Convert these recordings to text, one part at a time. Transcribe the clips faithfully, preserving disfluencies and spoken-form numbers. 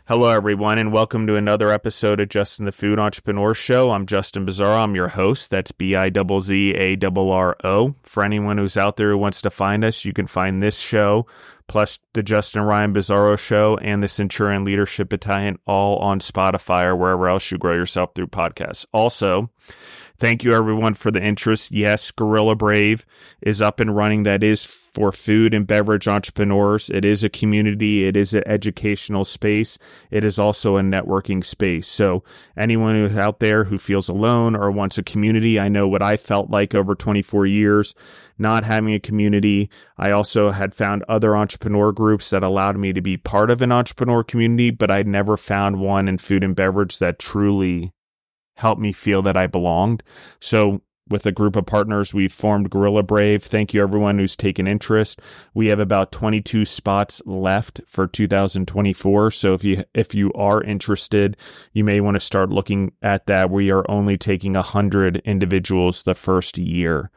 Hello, everyone, and welcome to another episode of Justin the Food Entrepreneur Show. I'm Justin Bizzarro. I'm your host. That's B I Z Z A R R O. For anyone who's out there who wants to find us, you can find this show, plus the Justin Ryan Bizzarro Show and the Centurion Leadership Battalion, all on Spotify or wherever else you grow yourself through podcasts. Also, thank you, everyone, for the interest. Yes, Gorilla Brave is up and running. That is for food and beverage entrepreneurs. It is a community. It is an educational space. It is also a networking space. So anyone who's out there who feels alone or wants a community, I know what I felt like over twenty-four years, not having a community. I also had found other entrepreneur groups that allowed me to be part of an entrepreneur community, but I'd never found one in food and beverage that truly helped me feel that I belonged. So with a group of partners, we've formed Gorilla Brave. Thank you, everyone who's taken interest. We have about twenty-two spots left for two thousand twenty-four. So if you if you are interested, you may want to start looking at that. We are only taking one hundred individuals the first year.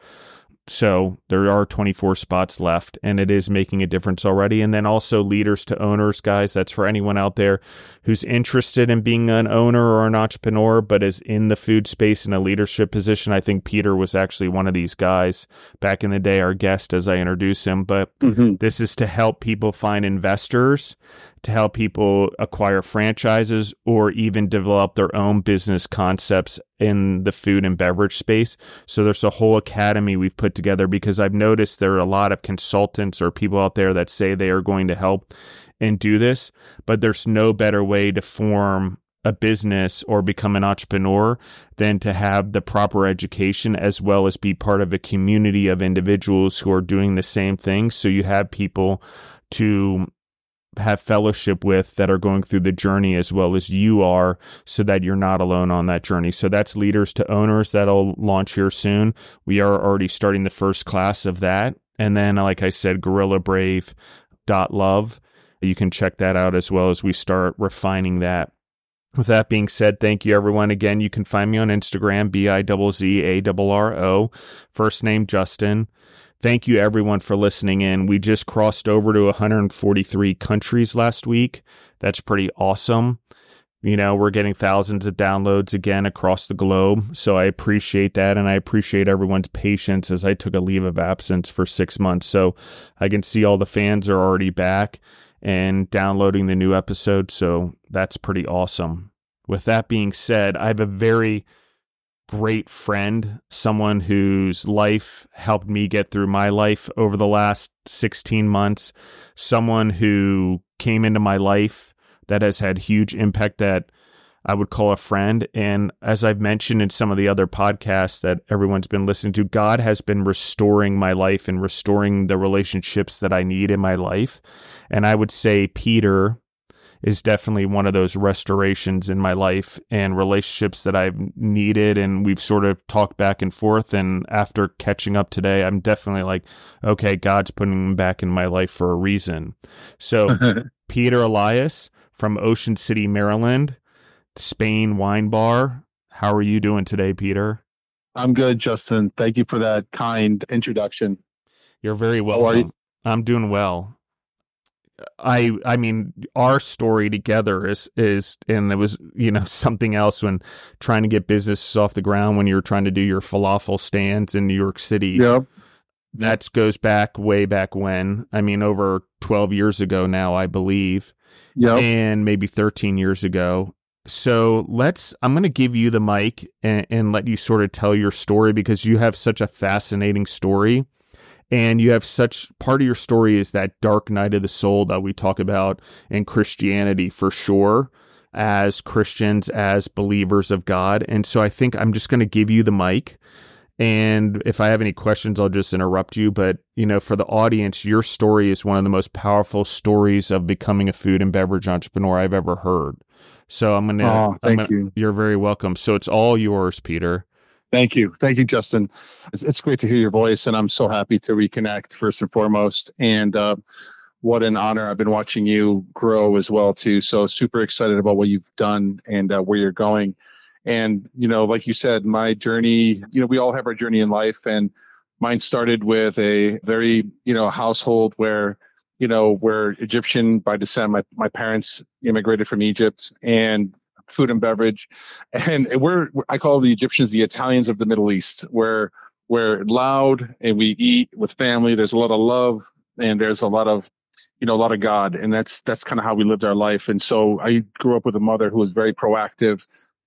So there are twenty-four spots left, and it is making a difference already. And then also leaders to owners, guys. That's for anyone out there who's interested in being an owner or an entrepreneur, but is in the food space in a leadership position. I think Peter was actually one of these guys back in the day, our guest, as I introduced him. But mm-hmm. This is to help people find investors, to help people acquire franchises, or even develop their own business concepts in the food and beverage space. So there's a whole academy we've put together, because I've noticed there are a lot of consultants or people out there that say they are going to help and do this, but there's no better way to form a business or become an entrepreneur than to have the proper education, as well as be part of a community of individuals who are doing the same thing. So you have people to have fellowship with that are going through the journey as well as you are, so that you're not alone on that journey. So that's leaders to owners. That'll launch here soon. We are already starting the first class of that. And then, like I said, gorilla brave dot love. You can check that out as well as we start refining that. With that being said, thank you, everyone. Again, you can find me on Instagram, B I Z Z A R R O, first name Justin. Thank you, everyone, for listening in. We just crossed over to one hundred forty-three countries last week. That's pretty awesome. You know, we're getting thousands of downloads again across the globe. So I appreciate that. And I appreciate everyone's patience as I took a leave of absence for six months. So I can see all the fans are already back and downloading the new episode. So that's pretty awesome. With that being said, I have a very great friend, someone whose life helped me get through my life over the last sixteen months, someone who came into my life that has had huge impact that I would call a friend. And as I've mentioned in some of the other podcasts that everyone's been listening to, God has been restoring my life and restoring the relationships that I need in my life. And I would say Peter is definitely one of those restorations in my life and relationships that I've needed. And we've sort of talked back and forth. And after catching up today, I'm definitely like, okay, God's putting him back in my life for a reason. So Peter Elias from Ocean City, Maryland, Spain Wine Bar. How are you doing today, Peter? I'm good, Justin. Thank you for that kind introduction. You're very welcome. How are you? I'm doing well. I I mean, our story together is, is, and it was, you know, something else when trying to get businesses off the ground when you were trying to do your falafel stands in New York City. Yep. That goes back way back when. I mean, over twelve years ago now, I believe. Yep. And maybe thirteen years ago. So let's, I'm going to give you the mic and, and let you sort of tell your story, because you have such a fascinating story. And you have such, part of your story is that dark night of the soul that we talk about in Christianity for sure, as Christians, as believers of God. And so I think I'm just going to give you the mic. And if I have any questions, I'll just interrupt you. But, you know, for the audience, your story is one of the most powerful stories of becoming a food and beverage entrepreneur I've ever heard. So I'm going to, oh, thank I'm gonna, you. You're very welcome. So it's all yours, Peter. Thank you. Thank you, Justin. It's, it's great to hear your voice, and I'm so happy to reconnect first and foremost. And uh, what an honor. I've been watching you grow as well, too. So super excited about what you've done and uh, where you're going. And, you know, like you said, my journey, you know, we all have our journey in life, and mine started with a very, you know, household where, you know, we're Egyptian by descent. My, my parents immigrated from Egypt, and food and beverage. And we're, I call the Egyptians the Italians of the Middle East, where we're loud and we eat with family. There's a lot of love and there's a lot of, you know, a lot of God. And that's, that's kind of how we lived our life. And so I grew up with a mother who was very proactive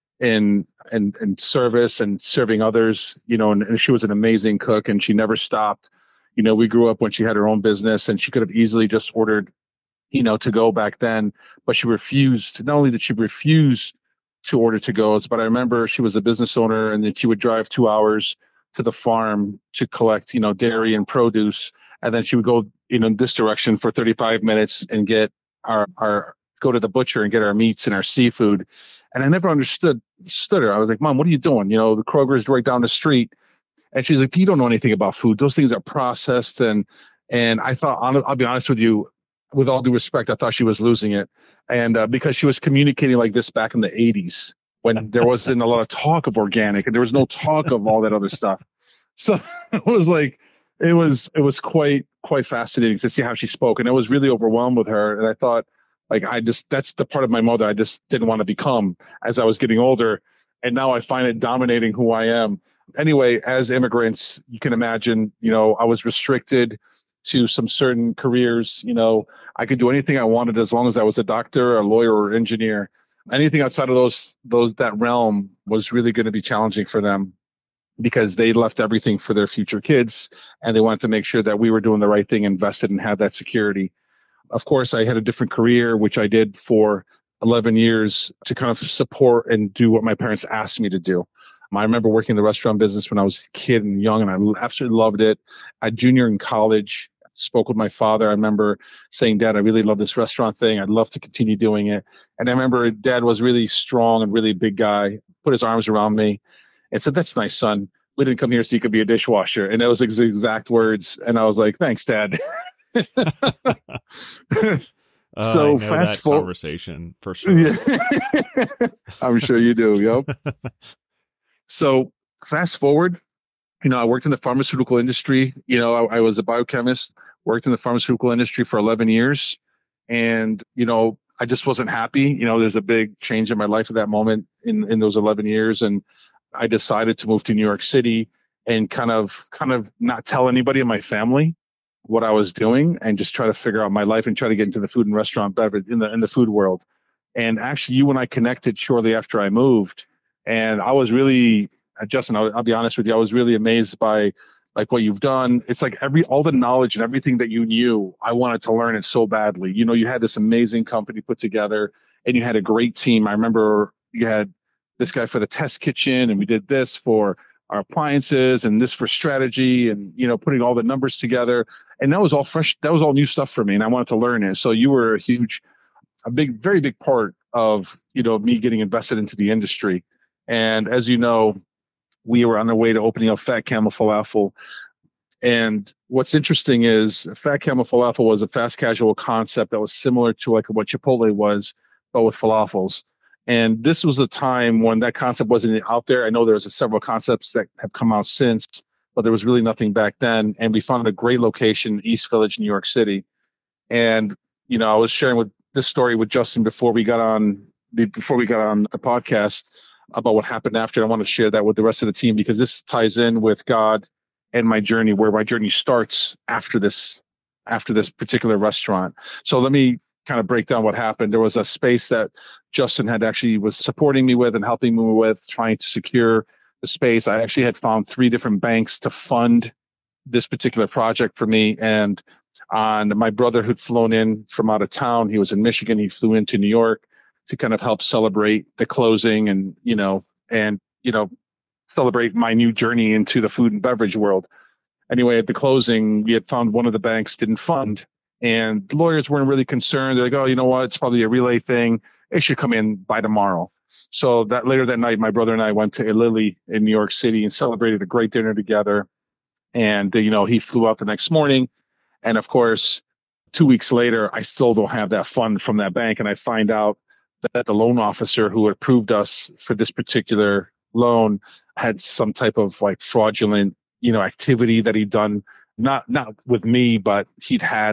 in, in, in service and serving others, you know, and, and she was an amazing cook and she never stopped. You know, we grew up when she had her own business and she could have easily just ordered, you know, to go back then, but she refused. Not only did she refuse to order to goes, but I remember she was a business owner and then she would drive two hours to the farm to collect, you know, dairy and produce. And then she would go, you know, in this direction for thirty-five minutes and get our, our, go to the butcher and get our meats and our seafood. And I never understood, stood her. I was like, Mom, what are you doing? You know, the Kroger's right down the street. And she's like, you don't know anything about food. Those things are processed. And, and I thought, I'll be honest with you, with all due respect, I thought she was losing it. And uh, because she was communicating like this back in the eighties when there wasn't a lot of talk of organic and there was no talk of all that other stuff. So it was like, it was, it was quite, quite fascinating to see how she spoke. And I was really overwhelmed with her. And I thought, like, I just, that's the part of my mother I just didn't want to become as I was getting older. And now I find it dominating who I am. Anyway, as immigrants, you can imagine, you know, I was restricted to some certain careers. You know, I could do anything I wanted as long as I was a doctor, a lawyer, or engineer. Anything outside of those, those, that realm was really going to be challenging for them because they left everything for their future kids and they wanted to make sure that we were doing the right thing, invested and had that security. Of course, I had a different career, which I did for eleven years to kind of support and do what my parents asked me to do. I remember working in the restaurant business when I was a kid and young, and I absolutely loved it. At junior in college, spoke with my father. I remember saying, Dad, I really love this restaurant thing. I'd love to continue doing it. And I remember Dad was really strong and really big guy, put his arms around me and said, that's nice, son. We didn't come here so you could be a dishwasher. And that was his exact words. And I was like, thanks, Dad. Uh, so I know fast that forward conversation for sure. Yeah. I'm sure you do. Yep. So fast forward, you know, I worked in the pharmaceutical industry. You know, I, I was a biochemist, worked in the pharmaceutical industry for eleven years. And, you know, I just wasn't happy. You know, there's a big change in my life at that moment in, in those eleven years. And I decided to move to New York City and kind of, kind of not tell anybody in my family what I was doing and just try to figure out my life and try to get into the food and restaurant beverage in the, in the food world. And actually you and I connected shortly after I moved. And I was really, Justin, I'll, I'll be honest with you, I was really amazed by like what you've done. It's like every, all the knowledge and everything that you knew, I wanted to learn it so badly. You know, you had this amazing company put together and you had a great team. I remember you had this guy for the test kitchen and we did this for our appliances and this for strategy and, you know, putting all the numbers together. And that was all fresh. That was all new stuff for me. And I wanted to learn it. So you were a huge, a big, very big part of, you know, me getting invested into the industry. And as you know, we were on our way to opening up Fat Camel Falafel. And what's interesting is Fat Camel Falafel was a fast casual concept that was similar to like what Chipotle was, but with falafels. And this was a time when that concept wasn't out there. I know there's several concepts that have come out since, but there was really nothing back then. And we found a great location, East Village, New York City. And, you know, I was sharing with this story with Justin before we got on before we got on the podcast about what happened after. I want to share that with the rest of the team because this ties in with God and my journey, where my journey starts after this, after this particular restaurant. So let me kind of break down what happened. There was a space that Justin had actually was supporting me with and helping me with, trying to secure the space. I actually had found three different banks to fund this particular project for me. And on my brother who'd flown in from out of town, he was in Michigan. He flew into New York to kind of help celebrate the closing and, you know, and, you know, celebrate my new journey into the food and beverage world. Anyway, at the closing, we had found one of the banks didn't fund. And the lawyers weren't really concerned. They're like, oh, you know what? It's probably a relay thing. It should come in by tomorrow. So that later that night, my brother and I went to Lily in New York City and celebrated a great dinner together. And, you know, he flew out the next morning. And of course, two weeks later, I still don't have that fund from that bank. And I find out that the loan officer who approved us for this particular loan had some type of like fraudulent, you know, activity that he'd done, not, not with me, but he'd had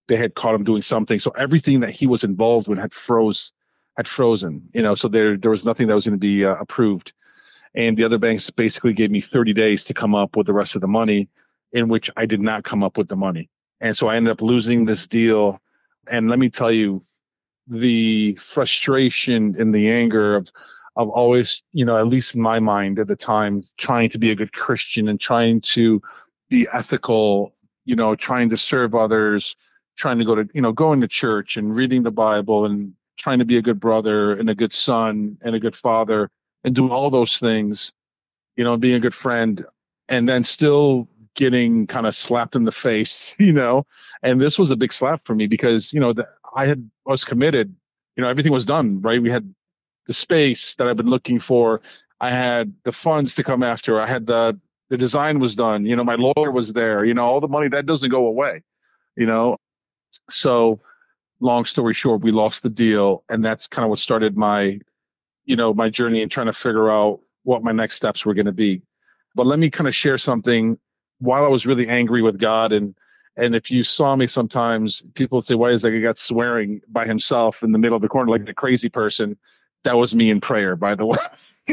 they had caught him doing something. So everything that he was involved with had froze, had frozen, you know, so there, there was nothing that was going to be uh, approved. And the other banks basically gave me thirty days to come up with the rest of the money, in which I did not come up with the money. And so I ended up losing this deal. And let me tell you, the frustration and the anger of, of always, you know, at least in my mind at the time, trying to be a good Christian and trying to be ethical, you know, trying to serve others, trying to go to, you know, going to church and reading the Bible and trying to be a good brother and a good son and a good father and doing all those things, you know, being a good friend, and then still getting kind of slapped in the face, you know. And this was a big slap for me because, you know, the, I had I was committed, you know, everything was done, right? We had the space that I've been looking for. I had the funds to come after. I had the the design was done. You know, my lawyer was there. You know, all the money that doesn't go away. You know, so long story short, we lost the deal, and that's kind of what started my, you know, my journey in trying to figure out what my next steps were going to be. But let me kind of share something. While I was really angry with God, and and if you saw me sometimes, people would say, why is that guy got swearing by himself in the middle of the corner like a crazy person? That was me in prayer, by the way.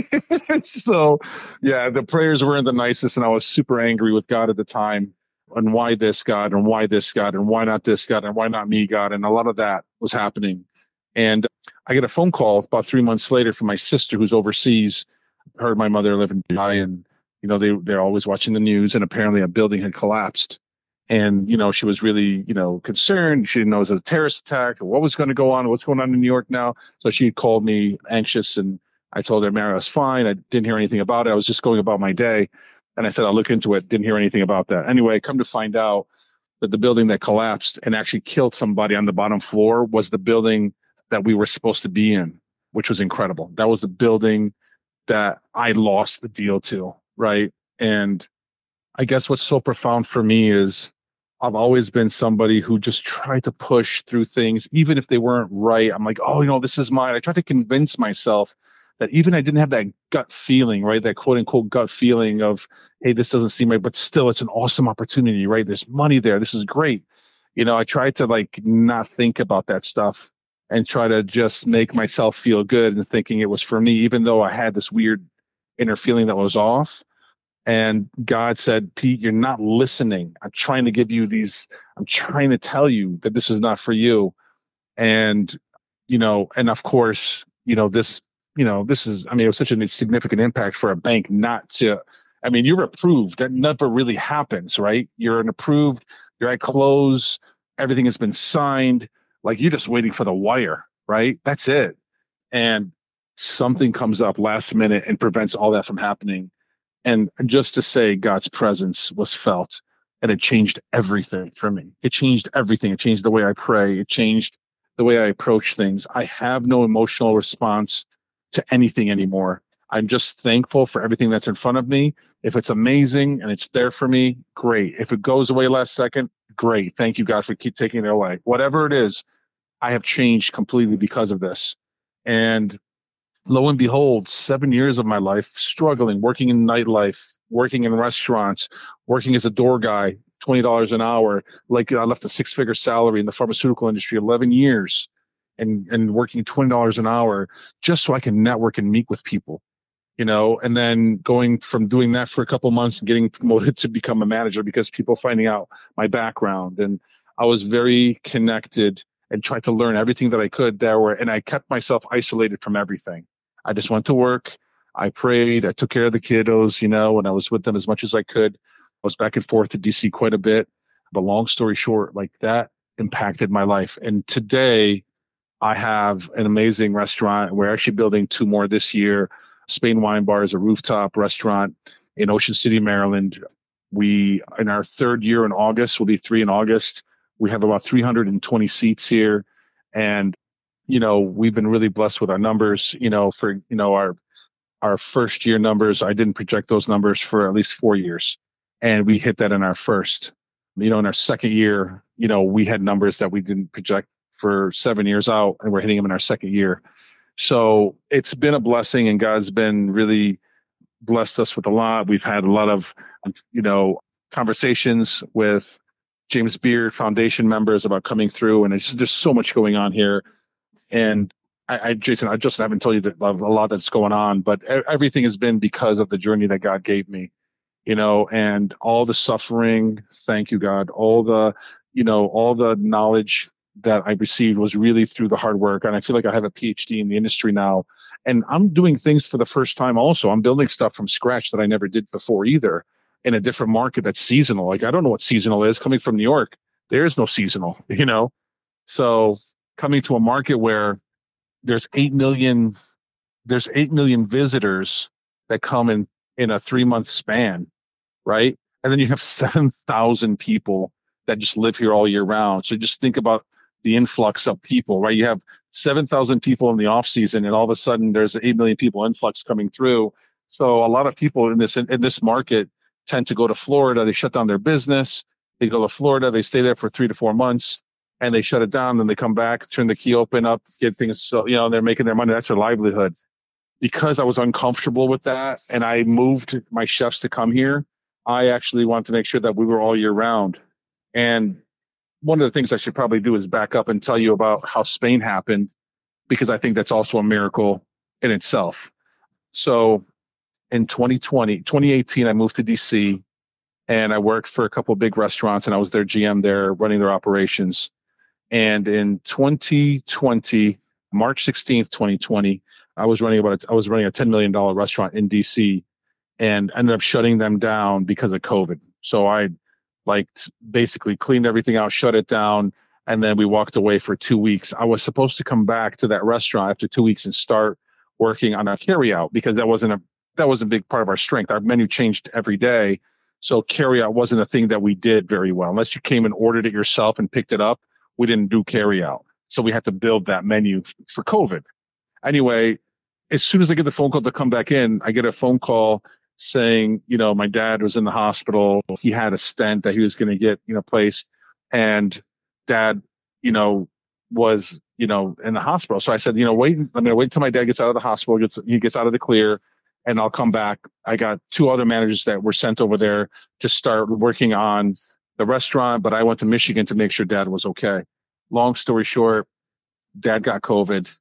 So, yeah, the prayers weren't the nicest, and I was super angry with God at the time. And why this God, and why this God, and why not this God, and why not me, God? And a lot of that was happening. And I get a phone call about three months later from my sister who's overseas. Heard my mother live in Dubai, and you know they they're always watching the news, and apparently a building had collapsed. And you know she was really you know concerned. She didn't know it was a terrorist attack or what was going to go on, what's going on in New York now. So she called me anxious, and I told her, Mary, I was fine. I didn't hear anything about it. I was just going about my day. And I said, I'll look into it. Didn't hear anything about that. Anyway, come to find out that the building that collapsed and actually killed somebody on the bottom floor was the building that we were supposed to be in, which was incredible. That was the building that I lost the deal to, right? And I guess what's so profound for me is I've always been somebody who just tried to push through things, even if they weren't right. I'm like, oh, you know, this is mine. I tried to convince myself that even I didn't have that gut feeling, right? That quote unquote gut feeling of, hey, this doesn't seem right, but still it's an awesome opportunity, right? There's money there. This is great. You know, I tried to like not think about that stuff and try to just make myself feel good and thinking it was for me, even though I had this weird inner feeling that was off. And God said, Pete, you're not listening. I'm trying to give you these, I'm trying to tell you that this is not for you. And, you know, and of course, you know, this, you know, this is, I mean, it was such a significant impact for a bank not to, I mean, you're approved. That never really happens, right? You're an approved, you're at close, everything has been signed. Like you're just waiting for the wire, right? That's it. And something comes up last minute and prevents all that from happening. And just to say God's presence was felt, and it changed everything for me. It changed everything. It changed the way I pray. It changed the way I approach things. I have no emotional response to anything anymore. I'm just thankful for everything that's in front of me. If it's amazing and it's there for me, great. If it goes away last second, great. Thank you, God, for keep taking it away. Whatever it is, I have changed completely because of this. And lo and behold, seven years of my life struggling, working in nightlife, working in restaurants, working as a door guy, twenty dollars an hour. Like I left a six-figure salary in the pharmaceutical industry, eleven years, and, and working twenty dollars an hour just so I can network and meet with people, you know, and then going from doing that for a couple months and getting promoted to become a manager because people finding out my background. And I was very connected and tried to learn everything that I could there were, and I kept myself isolated from everything. I just went to work. I prayed. I took care of the kiddos, you know, and I was with them as much as I could. I was back and forth to D C quite a bit. But long story short, like that impacted my life. And today I have an amazing restaurant. We're actually building two more this year. Spain Wine Bar is a rooftop restaurant in Ocean City, Maryland. We, in our third year in August, we'll be three in August. We have about three hundred twenty seats here. And you know, we've been really blessed with our numbers, you know, for, you know, our, our first year numbers. I didn't project those numbers for at least four years. And we hit that in our first, you know, in our second year, you know, we had numbers that we didn't project for seven years out, and we're hitting them in our second year. So it's been a blessing, and God's been really blessed us with a lot. We've had a lot of, you know, conversations with James Beard Foundation members about coming through, and it's just, there's so much going on here. And I, I Jason, I just haven't told you that a lot that's going on, but e- everything has been because of the journey that God gave me, you know, and all the suffering. Thank you, God. All the, you know, all the knowledge that I received was really through the hard work. And I feel like I have a PhD in the industry now, and I'm doing things for the first time. Also, I'm building stuff from scratch that I never did before either, in a different market that's seasonal. Like, I don't know what seasonal is. Coming from New York, there is no seasonal, you know. So coming to a market where there's eight million there's eight million visitors that come in in a three month span, right? And then you have seven thousand people that just live here all year round. So just think about the influx of people, right? You have seven thousand people in the off season, and all of a sudden there's eight million people influx coming through. So a lot of people in this in, in this market tend to go to Florida. They shut down their business. They go to Florida. They stay there for three to four months, and they shut it down. Then they come back, turn the key open up, get things. So you know they're making their money. That's their livelihood. Because I was uncomfortable with that, and I moved my chefs to come here, I actually wanted to make sure that we were all year round. And one of the things I should probably do is back up and tell you about how Spain happened, because I think that's also a miracle in itself. So in twenty twenty, twenty eighteen, I moved to D C, and I worked for a couple of big restaurants, and I was their G M there running their operations. And in twenty twenty, March sixteenth, twenty twenty, I was running about a, I was running a ten million dollars restaurant in D C, and ended up shutting them down because of COVID. So I like basically cleaned everything out, shut it down, and then we walked away for two weeks. I was supposed to come back to that restaurant after two weeks and start working on our carryout, because that wasn't a that was a big part of our strength. Our menu changed every day, so carryout wasn't a thing that we did very well. Unless you came and ordered it yourself and picked it up, we didn't do carryout. So we had to build that menu for COVID. Anyway, as soon as I get the phone call to come back in, I get a phone call saying, you know, my dad was in the hospital. He had a stent that he was going to get, you know, placed, and dad, you know, was, you know, in the hospital. So I said, you know, wait, I'm going to wait until my dad gets out of the hospital, gets, he gets out of the clear, and I'll come back. I got two other managers that were sent over there to start working on the restaurant, but I went to Michigan to make sure dad was okay. Long story short, dad got COVID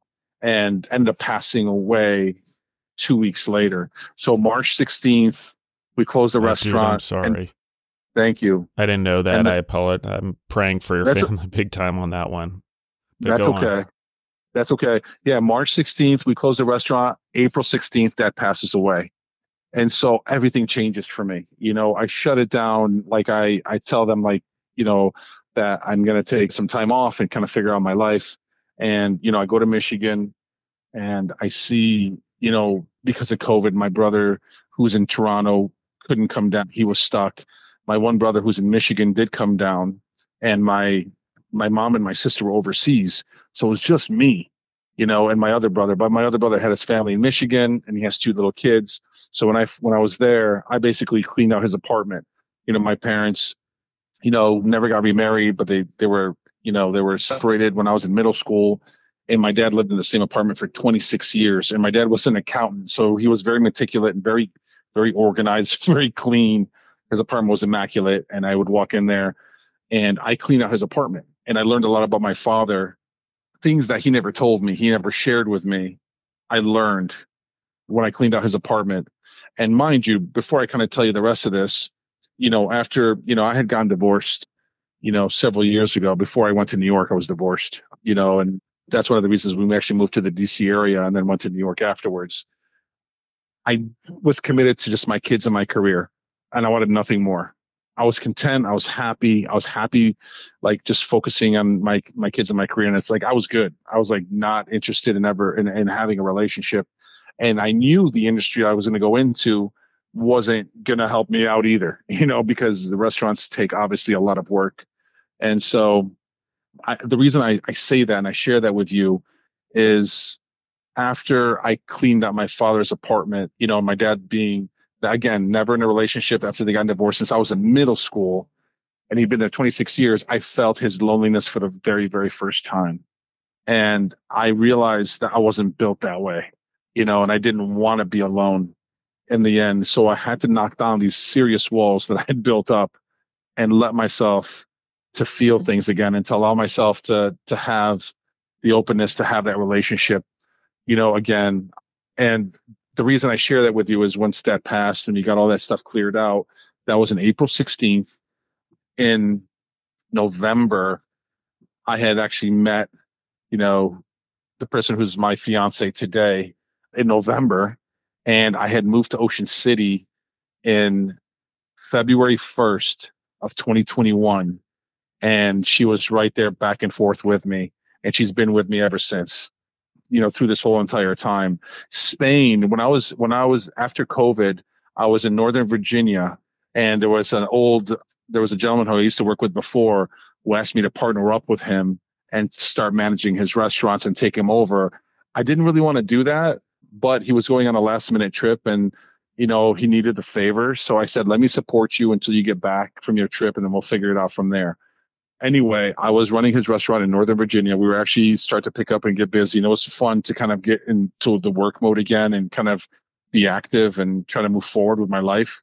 and ended up passing away two weeks later. So March sixteenth, we closed the Oh, dude, restaurant. I'm sorry. And thank you. I didn't know that. And the- I apologize. I'm praying for your That's- family big time on that one. But That's go on. okay. That's okay. Yeah, March sixteenth, we closed the restaurant. April sixteenth, dad passes away. And so everything changes for me. You know, I shut it down. Like I, I tell them, like, you know, that I'm going to take some time off and kind of figure out my life. And, you know, I go to Michigan, and I see, you know, because of COVID, my brother who's in Toronto couldn't come down. He was stuck. My one brother who's in Michigan did come down, and my my mom and my sister were overseas. So it was just me, you know, and my other brother. But my other brother had his family in Michigan, and he has two little kids. So when I when I was there, I basically cleaned out his apartment. You know, my parents, you know, never got remarried, but they they were, you know, they were separated when I was in middle school. And my dad lived in the same apartment for twenty-six years. And my dad was an accountant, so he was very meticulous and very, very organized, very clean. His apartment was immaculate, and I would walk in there, and I cleaned out his apartment. And I learned a lot about my father, things that he never told me, he never shared with me. I learned when I cleaned out his apartment. And mind you, before I kind of tell you the rest of this, you know, after, you know, I had gotten divorced, you know, several years ago. Before I went to New York, I was divorced, you know, and that's one of the reasons we actually moved to the D C area and then went to New York afterwards. I was committed to just my kids and my career, and I wanted nothing more. I was content. I was happy. I was happy, like just focusing on my my kids and my career. And it's like I was good. I was like not interested in ever in, in having a relationship. And I knew the industry I was going to go into wasn't going to help me out either, you know, because the restaurants take obviously a lot of work. And so I, the reason I, I say that and I share that with you is after I cleaned out my father's apartment, you know, my dad being, again, never in a relationship after they got divorced since I was in middle school, and he'd been there twenty-six years, I felt his loneliness for the very, very first time. And I realized that I wasn't built that way, you know, and I didn't want to be alone in the end. So I had to knock down these serious walls that I had built up. and let myself to feel things again and to allow myself to to have the openness to have that relationship, you know, again. And the reason I share that with you is once that passed and we got all that stuff cleared out, that was on April sixteenth. In November, I had actually met, you know, the person who's my fiance today in November, and I had moved to Ocean City in February first of twenty twenty-one, and she was right there back and forth with me, and she's been with me ever since, you know, through this whole entire time. Spain, when I was when I was after COVID, I was in Northern Virginia, and there was an old there was a gentleman who I used to work with before who asked me to partner up with him and start managing his restaurants and take him over. I didn't really want to do that, but he was going on a last minute trip, and you know, he needed the favor. So I said, let me support you until you get back from your trip, and then we'll figure it out from there. Anyway, I was running his restaurant in Northern Virginia. We were actually start to pick up and get busy, and it was fun to kind of get into the work mode again and kind of be active and try to move forward with my life.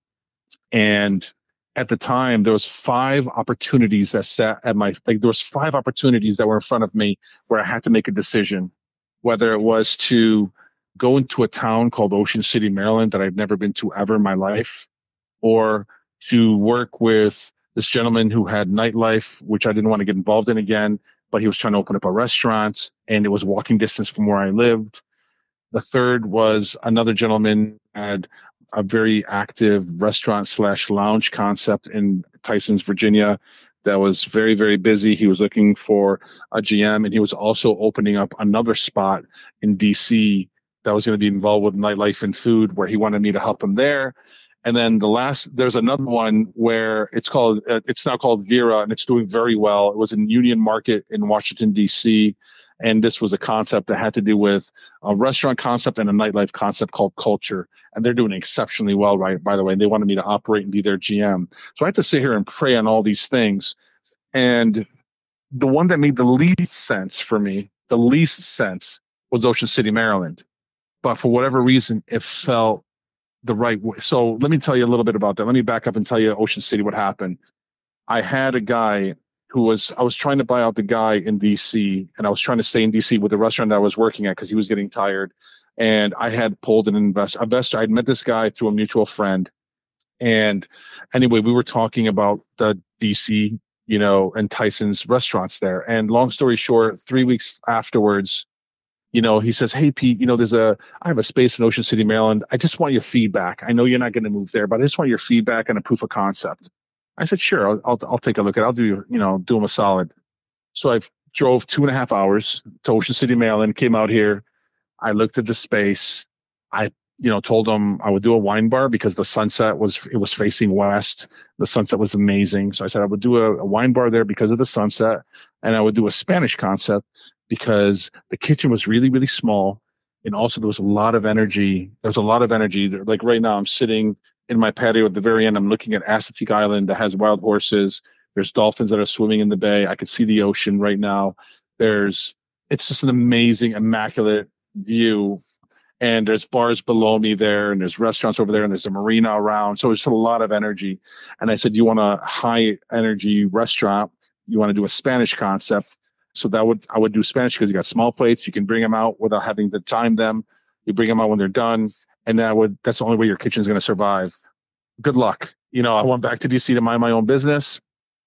And at the time, there was five opportunities that sat at my like there was five opportunities that were in front of me where I had to make a decision, whether it was to go into a town called Ocean City, Maryland, that I've never been to ever in my life, or to work with this gentleman who had nightlife, which I didn't want to get involved in again, but he was trying to open up a restaurant and it was walking distance from where I lived. The third was another gentleman had a very active restaurant slash lounge concept in Tysons, Virginia, that was very, very busy. He was looking for a G M, and he was also opening up another spot in D C that was going to be involved with nightlife and food, where he wanted me to help him there. And then the last, there's another one where it's called, uh, it's now called Vera, and it's doing very well. It was in Union Market in Washington, D C. And this was a concept that had to do with a restaurant concept and a nightlife concept called Culture. And they're doing exceptionally well, right? By the way, they wanted me to operate and be their G M. So I had to sit here and pray on all these things. And the one that made the least sense for me, the least sense, was Ocean City, Maryland. But for whatever reason, it felt the right way. So let me tell you a little bit about that. Let me back up and tell you Ocean City, what happened. I had a guy who was, I was trying to buy out the guy in D C, and I was trying to stay in D C with the restaurant that I was working at because he was getting tired. And I had pulled an investor, investor. I'd met this guy through a mutual friend. And anyway, we were talking about the D C, you know, and Tyson's restaurants there. And long story short, three weeks afterwards, you know, he says, hey, Pete, you know, there's a, I have a space in Ocean City, Maryland. I just want your feedback. I know you're not going to move there, but I just want your feedback and a proof of concept. I said, sure, I'll, I'll, I'll take a look at it. I'll do, you know, do him a solid. So I drove two and a half hours to Ocean City, Maryland, came out here. I looked at the space. I, you know, told him I would do a wine bar because the sunset was, it was facing west. The sunset was amazing. So I said I would do a, a wine bar there because of the sunset. And I would do a Spanish concept because the kitchen was really, really small. And also there was a lot of energy. There was a lot of energy. Like right now I'm sitting in my patio at the very end. I'm looking at Assateague Island that has wild horses. There's dolphins that are swimming in the bay. I could see the ocean right now. There's, it's just an amazing, immaculate view. And there's bars below me there, and there's restaurants over there, and there's a marina around. So it's a lot of energy. And I said, you want a high energy restaurant? You want to do a Spanish concept? So that would, I would do Spanish because you got small plates. You can bring them out without having to time them. You bring them out when they're done. And that would, that's the only way your kitchen is going to survive. Good luck. You know, I went back to D C to mind my own business.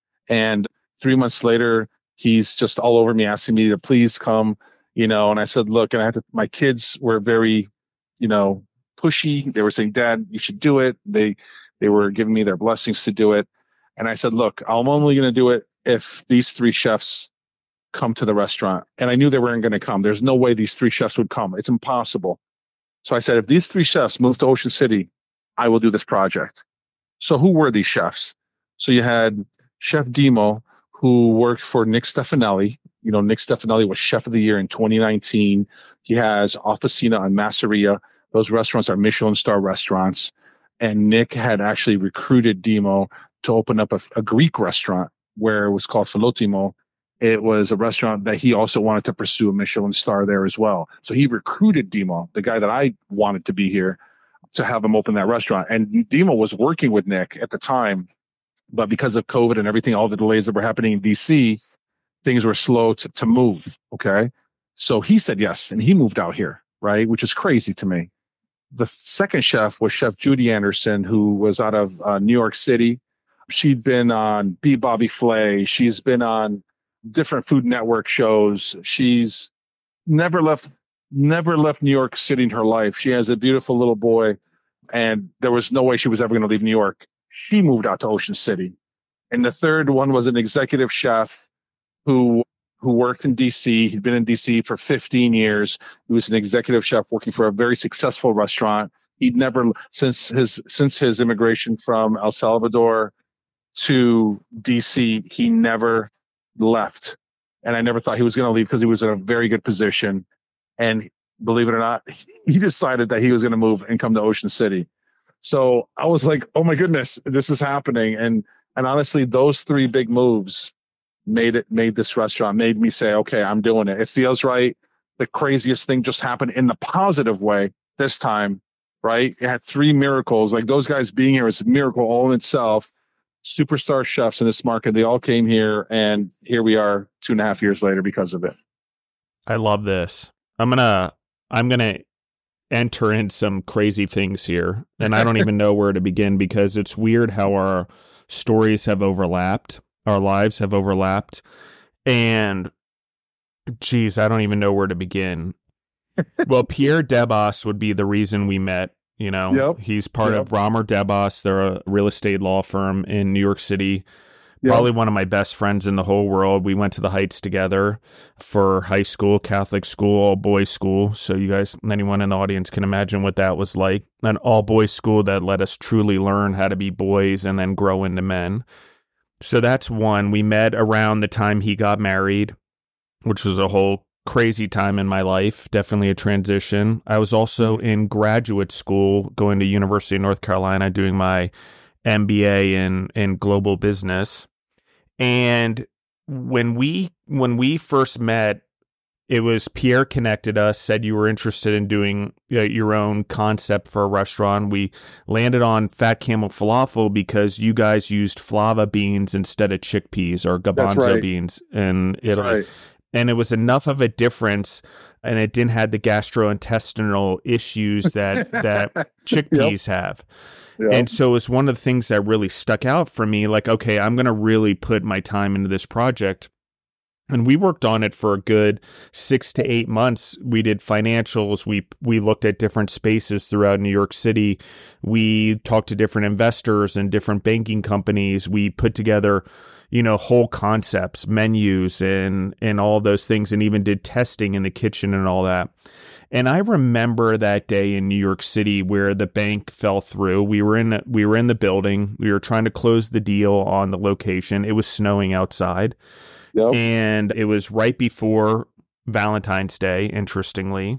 And three months later, he's just all over me, asking me to please come, you know, and I said, look, and I had to, my kids were very, you know, pushy. They were saying, Dad, you should do it. They, they were giving me their blessings to do it. And I said, look, I'm only going to do it if these three chefs come to the restaurant. And I knew they weren't going to come. There's no way these three chefs would come. It's impossible. So I said, if these three chefs move to Ocean City, I will do this project. So who were these chefs? So you had Chef Demo, who worked for Nick Stefanelli. You know, Nick Stefanelli was Chef of the Year in twenty nineteen. He has Officina and Masseria. Those restaurants are Michelin star restaurants. And Nick had actually recruited Demo to open up a, a Greek restaurant where it was called Philotimo. It was a restaurant that he also wanted to pursue a Michelin star there as well. So he recruited Demo, the guy that I wanted to be here, to have him open that restaurant. And Demo was working with Nick at the time but because of COVID and everything, all the delays that were happening in D C, things were slow to, to move. Okay. So he said yes, and he moved out here, right? Which is crazy to me. The second chef was Chef Judy Anderson, who was out of uh, New York City. She'd been on Beat Bobby Flay. She's been on different Food Network shows. She's never left, never left New York City in her life. She has a beautiful little boy, and there was no way she was ever going to leave New York. She moved out to Ocean City. And the third one was an executive chef who who worked in D C. He'd been in D C for fifteen years. He was an executive chef working for a very successful restaurant. He'd never, since his since his immigration from El Salvador to D C, he never left. And I never thought he was going to leave because he was in a very good position. And believe it or not, he decided that he was going to move and come to Ocean City. So I was like, oh my goodness, this is happening. And and honestly, those three big moves made it made this restaurant, made me say, okay, I'm doing it. It feels right. The craziest thing just happened in the positive way this time, right? It had three miracles. Like those guys being here is a miracle all in itself. Superstar chefs in this market, they all came here, and here we are two and a half years later because of it. I love this. I'm gonna I'm gonna enter in some crazy things here, and I don't even know where to begin because it's weird how our stories have overlapped. Our lives have overlapped, and geez, I don't even know where to begin. Well, Pierre Debos would be the reason we met. You know, yep. He's part yep. of Romer Debos. They're a real estate law firm in New York City. Probably yep. one of my best friends in the whole world. We went to the Heights together for high school, Catholic school, all boys school. So you guys, anyone in the audience can imagine what that was like. An all boys school that let us truly learn how to be boys and then grow into men. So that's one. We met around the time he got married, which was a whole crazy time in my life. Definitely a transition. I was also in graduate school going to University of North Carolina doing my M B A in, in global business. And when we when we first met, it was Pierre connected us, said you were interested in doing uh, your own concept for a restaurant. We landed on Fat Camel Falafel because you guys used flava beans instead of chickpeas or garbanzo right. beans in Italy. Right. And it was enough of a difference, and it didn't have the gastrointestinal issues that, that chickpeas yep. have. Yep. And so it was one of the things that really stuck out for me, like, okay, I'm going to really put my time into this project. And we worked on it for a good six to eight months. We did financials. We we looked at different spaces throughout New York City. We talked to different investors and different banking companies. We put together, you know, whole concepts, menus, and and all those things, and even did testing in the kitchen and all that. And I remember that day in New York City where the bank fell through. We were in we were in the building. We were trying to close the deal on the location. It was snowing outside. Yep. And it was right before Valentine's Day, interestingly.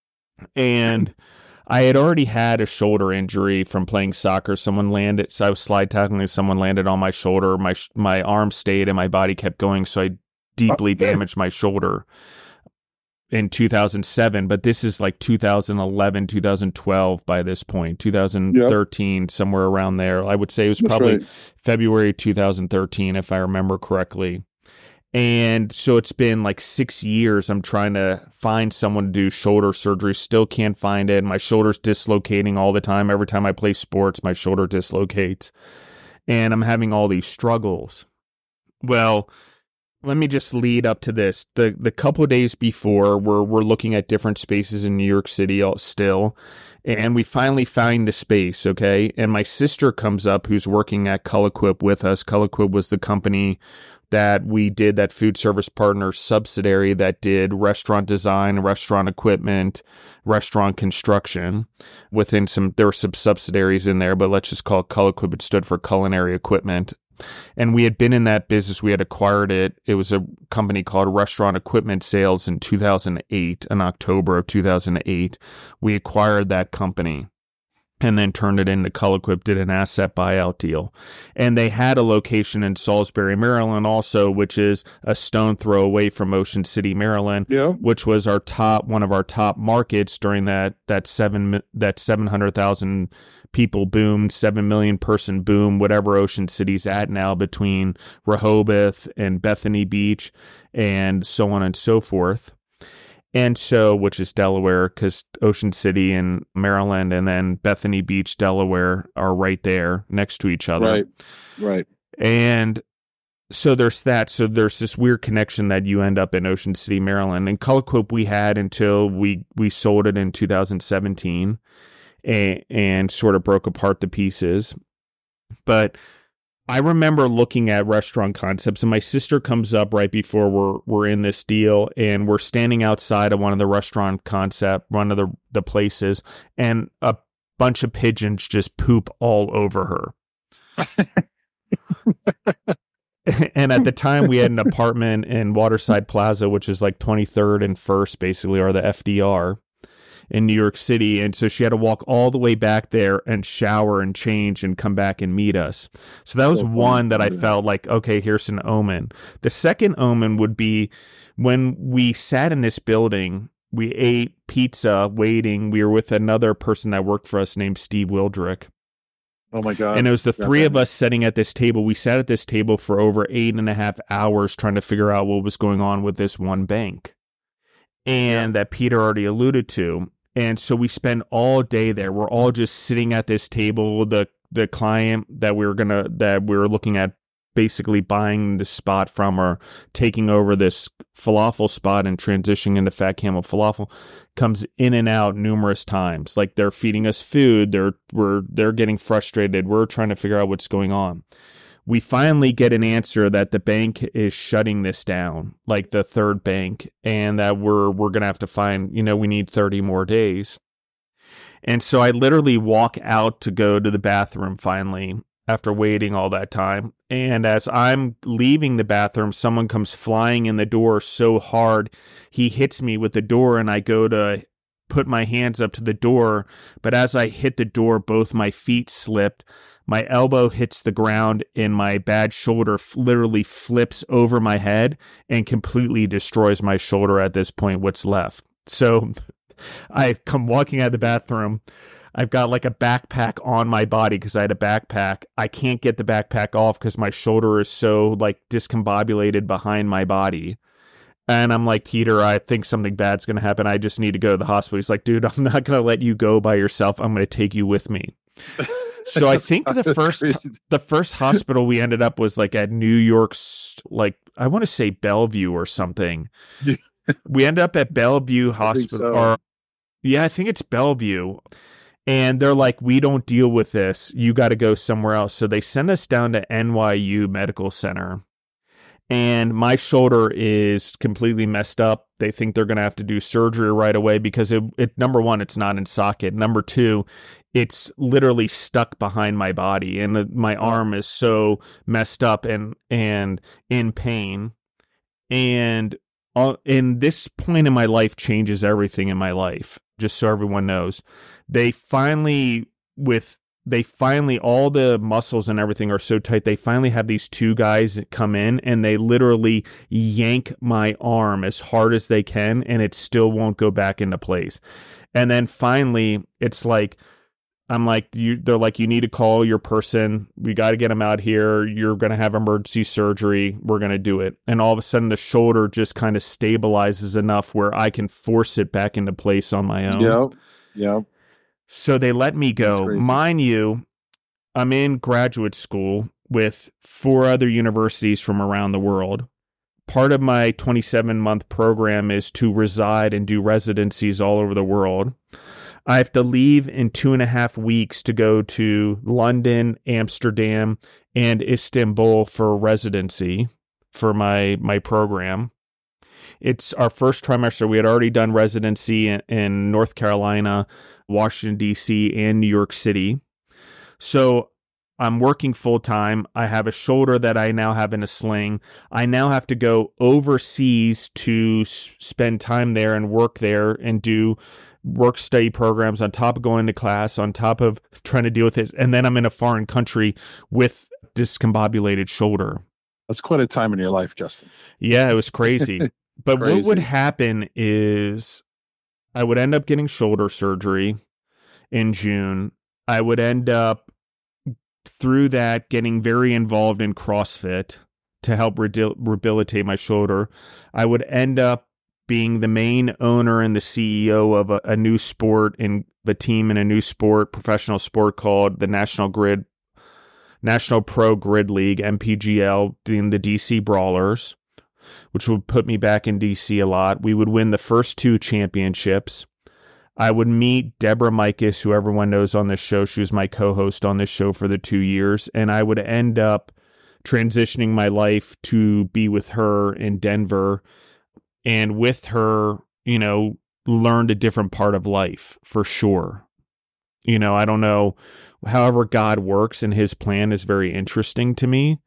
And I had already had a shoulder injury from playing soccer. Someone landed, so I was slide tackling and someone landed on my shoulder. My my arm stayed and my body kept going, so I deeply okay. damaged my shoulder in two thousand seven. But this is like two thousand eleven, two thousand twelve by this point, two thousand thirteen, yep. somewhere around there. I would say it was probably right. February two thousand thirteen, if I remember correctly. And so it's been like six years. I'm trying to find someone to do shoulder surgery. Still can't find it. My shoulder's dislocating all the time. Every time I play sports, my shoulder dislocates. And I'm having all these struggles. Well, let me just lead up to this. The the couple of days before, we're, we're looking at different spaces in New York City still. And we finally find the space, okay? And my sister comes up, who's working at Culiquip with us. Culiquip was the company that we did, that food service partner subsidiary that did restaurant design, restaurant equipment, restaurant construction. Within some, there were some subsidiaries in there, but let's just call it Culiquip. It stood for culinary equipment. And we had been in that business. We had acquired it. It was a company called Restaurant Equipment Sales in two thousand eight, in October of two thousand eight. We acquired that company. and then turned it into Cull-Equip, did an asset buyout deal. And they had a location in Salisbury, Maryland also, which is a stone throw away from Ocean City, Maryland, Yeah. which was our top, one of our top markets during that, that seven, that seven hundred thousand people boom, seven million person boom, whatever Ocean City's at now between Rehoboth and Bethany Beach and so on and so forth. And so, which is Delaware, because Ocean City and Maryland and then Bethany Beach, Delaware are right there next to each other. Right, right. And so there's that. So there's this weird connection that you end up in Ocean City, Maryland. And Cull-Equip we had until we, we sold it in two thousand seventeen and, and sort of broke apart the pieces. But I remember looking at restaurant concepts, and my sister comes up right before we're we're in this deal, and we're standing outside of one of the restaurant concept, one of the, the places, and a bunch of pigeons just poop all over her. And at the time, we had an apartment in Waterside Plaza, which is like twenty-third and First, basically, or the F D R. In New York City, and so she had to walk all the way back there and shower and change and come back and meet us. So that was so one that I felt like, okay, here's an omen. The second omen would be when we sat in this building, we ate pizza waiting. We were with another person that worked for us named Steve Wildrick. Oh my God. And it was the three of us sitting at this table. We sat at this table for over eight and a half hours trying to figure out what was going on with this one bank. And yeah. that Peter already alluded to. And so we spend all day there. We're all just sitting at this table. The the client that we were gonna that we were looking at basically buying the spot from or taking over this falafel spot and transitioning into Fat Camel Falafel comes in and out numerous times. Like they're feeding us food. They're we're they're getting frustrated. We're trying to figure out what's going on. We finally get an answer that the bank is shutting this down, like the third bank, and that we're we're going to have to find, you know, we need thirty more days. And so I literally walk out to go to the bathroom finally after waiting all that time. And as I'm leaving the bathroom, someone comes flying in the door so hard, he hits me with the door, and I go to put my hands up to the door. But as I hit the door, both my feet slipped. My elbow hits the ground and my bad shoulder f- literally flips over my head and completely destroys my shoulder at this point, what's left. So I come walking out of the bathroom. I've got like a backpack on my body because I had a backpack. I can't get the backpack off because my shoulder is so like discombobulated behind my body. And I'm like, Peter, I think something bad's going to happen. I just need to go to the hospital. He's like, dude, I'm not going to let you go by yourself. I'm going to take you with me. So I think the first the first hospital we ended up was like at New York's, like, I want to say Bellevue or something. We ended up at Bellevue Hospital. So. Or yeah, I think it's Bellevue. And they're like, we don't deal with this. You got to go somewhere else. So they send us down to N Y U Medical Center. And my shoulder is completely messed up. They think they're going to have to do surgery right away because it, it, number one, it's not in socket. Number two, it's literally stuck behind my body, and my arm is so messed up and, and in pain. And uh, in this point in my life changes everything in my life, just so everyone knows. They finally, with They finally, all the muscles and everything are so tight, they finally have these two guys that come in and they literally yank my arm as hard as they can, and it still won't go back into place. And then finally, it's like, I'm like, you, they're like, you need to call your person. We got to get him out here. You're going to have emergency surgery. We're going to do it. And all of a sudden, the shoulder just kind of stabilizes enough where I can force it back into place on my own. Yep. Yep. So they let me go. Mind you, I'm in graduate school with four other universities from around the world. Part of my twenty-seven month program is to reside and do residencies all over the world. I have to leave in two and a half weeks to go to London, Amsterdam, and Istanbul for residency for my, my program. It's our first trimester. We had already done residency in, in North Carolina, Washington, D C, and New York City. So I'm working full time. I have a shoulder that I now have in a sling. I now have to go overseas to s- spend time there and work there and do work study programs, on top of going to class, on top of trying to deal with this. And then I'm in a foreign country with discombobulated shoulder. That's quite a time in your life, Justin. Yeah, it was crazy. But Crazy. what would happen is I would end up getting shoulder surgery in June. I would end up through that getting very involved in CrossFit to help re- rehabilitate my shoulder. I would end up being the main owner and the C E O of a, a new sport in the team in a new sport, professional sport called the National Grid, National Pro Grid League, N P G L, in the D C Brawlers, which would put me back in D C a lot. We would win the first two championships. I would meet Deborah Mikas, who everyone knows on this show. She was my co-host on this show for the two years. And I would end up transitioning my life to be with her in Denver. And with her, you know, learned a different part of life for sure. You know, I don't know. However God works and his plan is very interesting to me.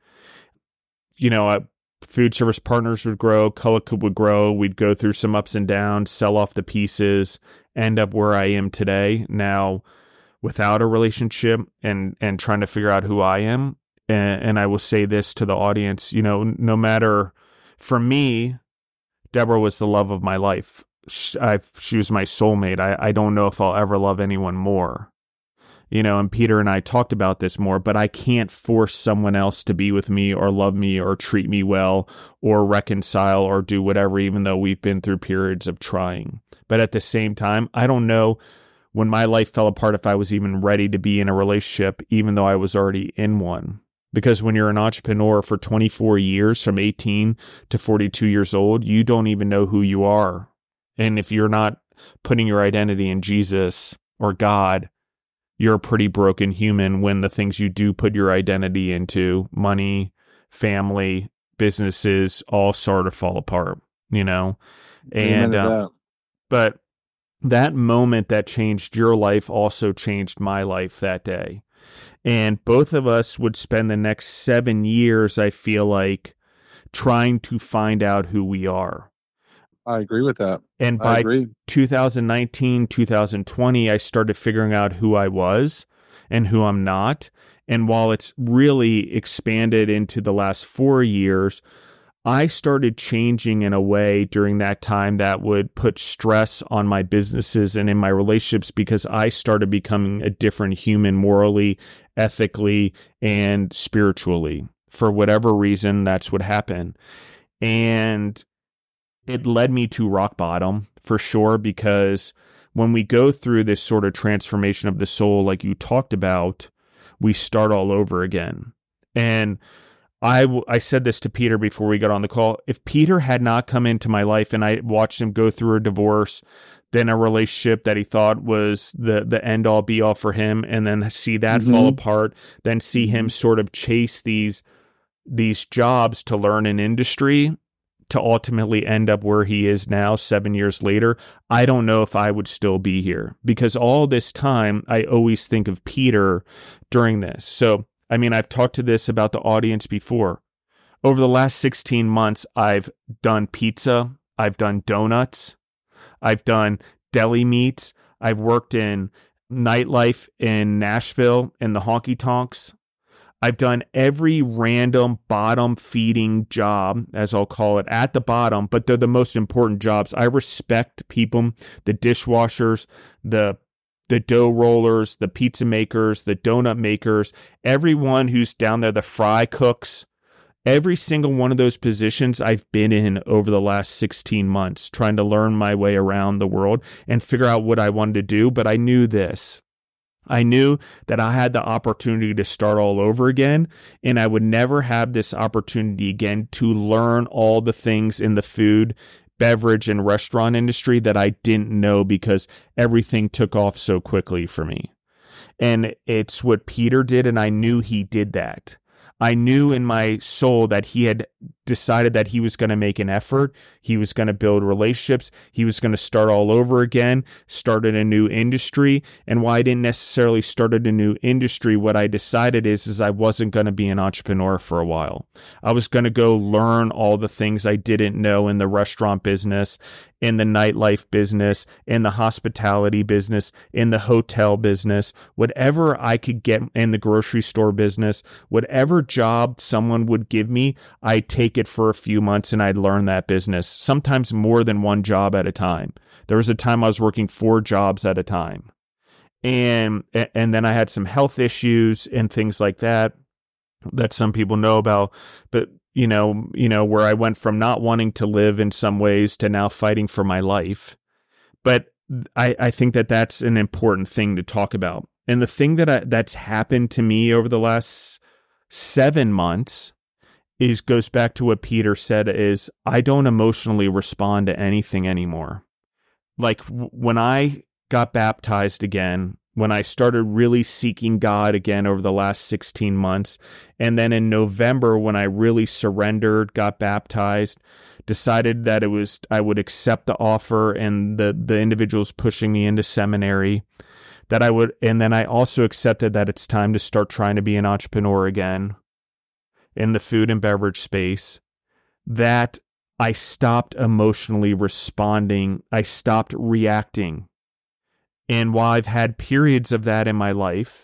You know, I, Food Service Partners would grow, Cullicoop would grow. We'd go through some ups and downs, sell off the pieces, end up where I am today now without a relationship and, and trying to figure out who I am. And, and I will say this to the audience, you know, no matter, for me, Deborah was the love of my life. She, I, she was my soulmate. I, I don't know if I'll ever love anyone more. You know, and Peter and I talked about this more, but I can't force someone else to be with me or love me or treat me well or reconcile or do whatever, even though we've been through periods of trying. But at the same time, I don't know when my life fell apart if I was even ready to be in a relationship, even though I was already in one. Because when you're an entrepreneur for twenty-four years, from eighteen to forty-two years old, you don't even know who you are. And if you're not putting your identity in Jesus or God, you're a pretty broken human when the things you do put your identity into, money, family, businesses, all sort of fall apart, you know? And, um, but that moment that changed your life also changed my life that day. And both of us would spend the next seven years, I feel like, trying to find out who we are. I agree with that. And by two thousand nineteen, two thousand twenty, I started figuring out who I was and who I'm not. And while it's really expanded into the last four years, I started changing in a way during that time that would put stress on my businesses and in my relationships because I started becoming a different human morally, ethically, and spiritually. For whatever reason, that's what happened. And it led me to rock bottom for sure, because when we go through this sort of transformation of the soul, like you talked about, we start all over again. And I, w- I said this to Peter before we got on the call. If Peter had not come into my life and I watched him go through a divorce, then a relationship that he thought was the, the end all be all for him, and then see that mm-hmm. fall apart, then see him sort of chase these, these jobs to learn an industry to ultimately end up where he is now, seven years later, I don't know if I would still be here, because all this time I always think of Peter during this. So, I mean, I've talked to this about the audience before. Over the last sixteen months, I've done pizza, I've done donuts, I've done deli meats, I've worked in nightlife in Nashville in the honky tonks. I've done every random bottom feeding job, as I'll call it, at the bottom, but they're the most important jobs. I respect people, the dishwashers, the the dough rollers, the pizza makers, the donut makers, everyone who's down there, the fry cooks, every single one of those positions I've been in over the last sixteen months, trying to learn my way around the world and figure out what I wanted to do. But I knew this. I knew that I had the opportunity to start all over again, and I would never have this opportunity again to learn all the things in the food, beverage, and restaurant industry that I didn't know, because everything took off so quickly for me. And it's what Peter did, and I knew he did that. I knew in my soul that he had decided that he was going to make an effort. He was going to build relationships. He was going to start all over again, started a new industry. And why I didn't necessarily start a new industry, what I decided is, is I wasn't going to be an entrepreneur for a while. I was going to go learn all the things I didn't know in the restaurant business, in the nightlife business, in the hospitality business, in the hotel business, whatever I could get in the grocery store business, whatever job someone would give me, I'd take it for a few months and I'd learn that business, sometimes more than one job at a time. There was a time I was working four jobs at a time. And, and then I had some health issues and things like that, that some people know about, but you know, you know, where I went from not wanting to live in some ways to now fighting for my life. But I, I think that that's an important thing to talk about. And the thing that I, that's happened to me over the last seven months is goes back to what Peter said is I don't emotionally respond to anything anymore. Like w- when I got baptized again, when I started really seeking God again over the last sixteen months. And then in November, when I really surrendered, got baptized, decided that it was, I would accept the offer and the, the individuals pushing me into seminary, that I would, and then I also accepted that it's time to start trying to be an entrepreneur again in the food and beverage space, that I stopped emotionally responding. I stopped reacting. And while I've had periods of that in my life,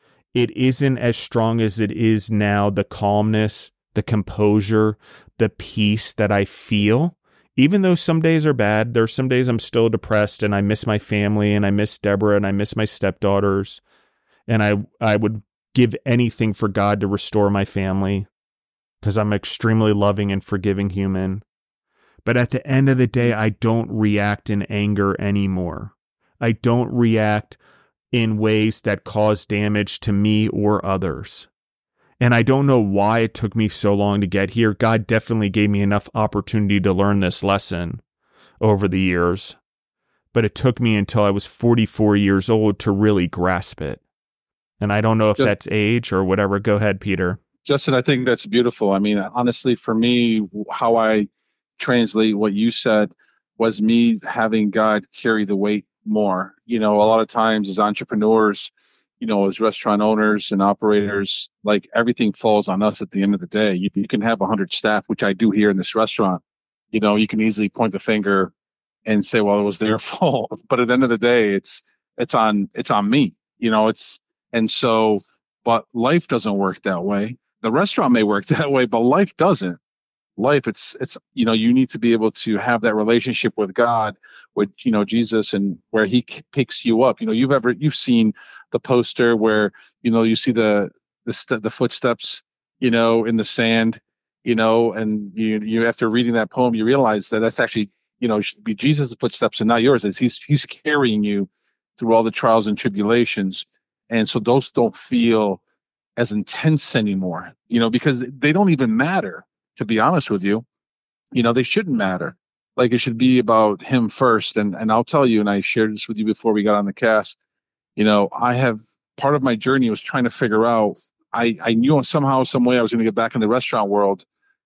it isn't as strong as it is now, the calmness, the composure, the peace that I feel. Even though some days are bad, there are some days I'm still depressed and I miss my family and I miss Deborah and I miss my stepdaughters. And I, I would give anything for God to restore my family because I'm an extremely loving and forgiving human. But at the end of the day, I don't react in anger anymore. I don't react in ways that cause damage to me or others. And I don't know why it took me so long to get here. God definitely gave me enough opportunity to learn this lesson over the years. But it took me until I was forty-four years old to really grasp it. And I don't know if Just, that's age or whatever. Go ahead, Peter. Justin, I think that's beautiful. I mean, honestly, for me, how I translate what you said was me having God carry the weight more. You know, a lot of times as entrepreneurs, you know, as restaurant owners and operators, like everything falls on us at the end of the day. You, you can have one hundred staff, which I do here in this restaurant. You know, you can easily point the finger and say, well, it was their fault. But at the end of the day, it's it's on it's on me. You know, it's and so, but life doesn't work that way. The restaurant may work that way, but life doesn't. Life, it's it's you know, you need to be able to have that relationship with God, with you know Jesus, and where He picks you up. You know, you've ever you've seen the poster where you know you see the the st- the footsteps, you know, in the sand, you know, and you you after reading that poem, you realize that that's actually you know should be Jesus' footsteps and not yours. It's, he's he's carrying you through all the trials and tribulations, and so those don't feel as intense anymore, you know, because they don't even matter. To be honest with you, you know, they shouldn't matter. Like it should be about Him first. And and I'll tell you, and I shared this with you before we got on the cast, you know, I have part of my journey was trying to figure out, I, I knew somehow, some way I was going to get back in the restaurant world.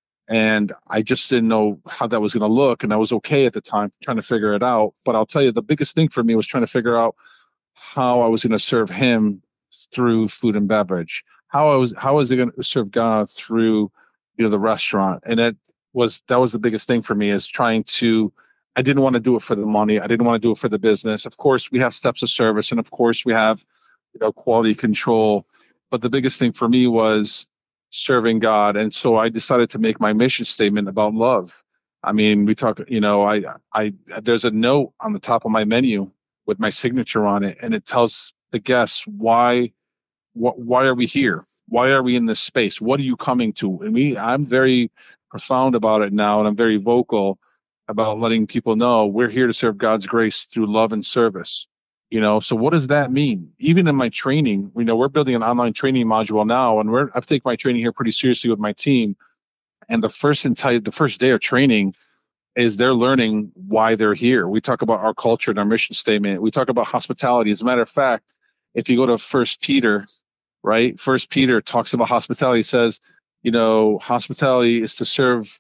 And I just didn't know how that was going to look. And I was okay at the time trying to figure it out. But I'll tell you, the biggest thing for me was trying to figure out how I was going to serve Him through food and beverage. How I was, how was it going to serve God through you know, the restaurant. And it was, that was the biggest thing for me is trying to, I didn't want to do it for the money. I didn't want to do it for the business. Of course, we have steps of service and of course we have, you know, quality control. But the biggest thing for me was serving God. And so I decided to make my mission statement about love. I mean, we talk, you know, I, I, there's a note on the top of my menu with my signature on it. And it tells the guests why, wh- why are we here? Why are we in this space? What are you coming to? And we, I'm very profound about it now, and I'm very vocal about letting people know we're here to serve God's grace through love and service. You know, so what does that mean? Even in my training, you know, we're building an online training module now, and we're I've taken my training here pretty seriously with my team. And the first entire, the first day of training is they're learning why they're here. We talk about our culture and our mission statement. We talk about hospitality. As a matter of fact, if you go to First Peter. right? First Peter talks about hospitality. He says, you know, hospitality is to serve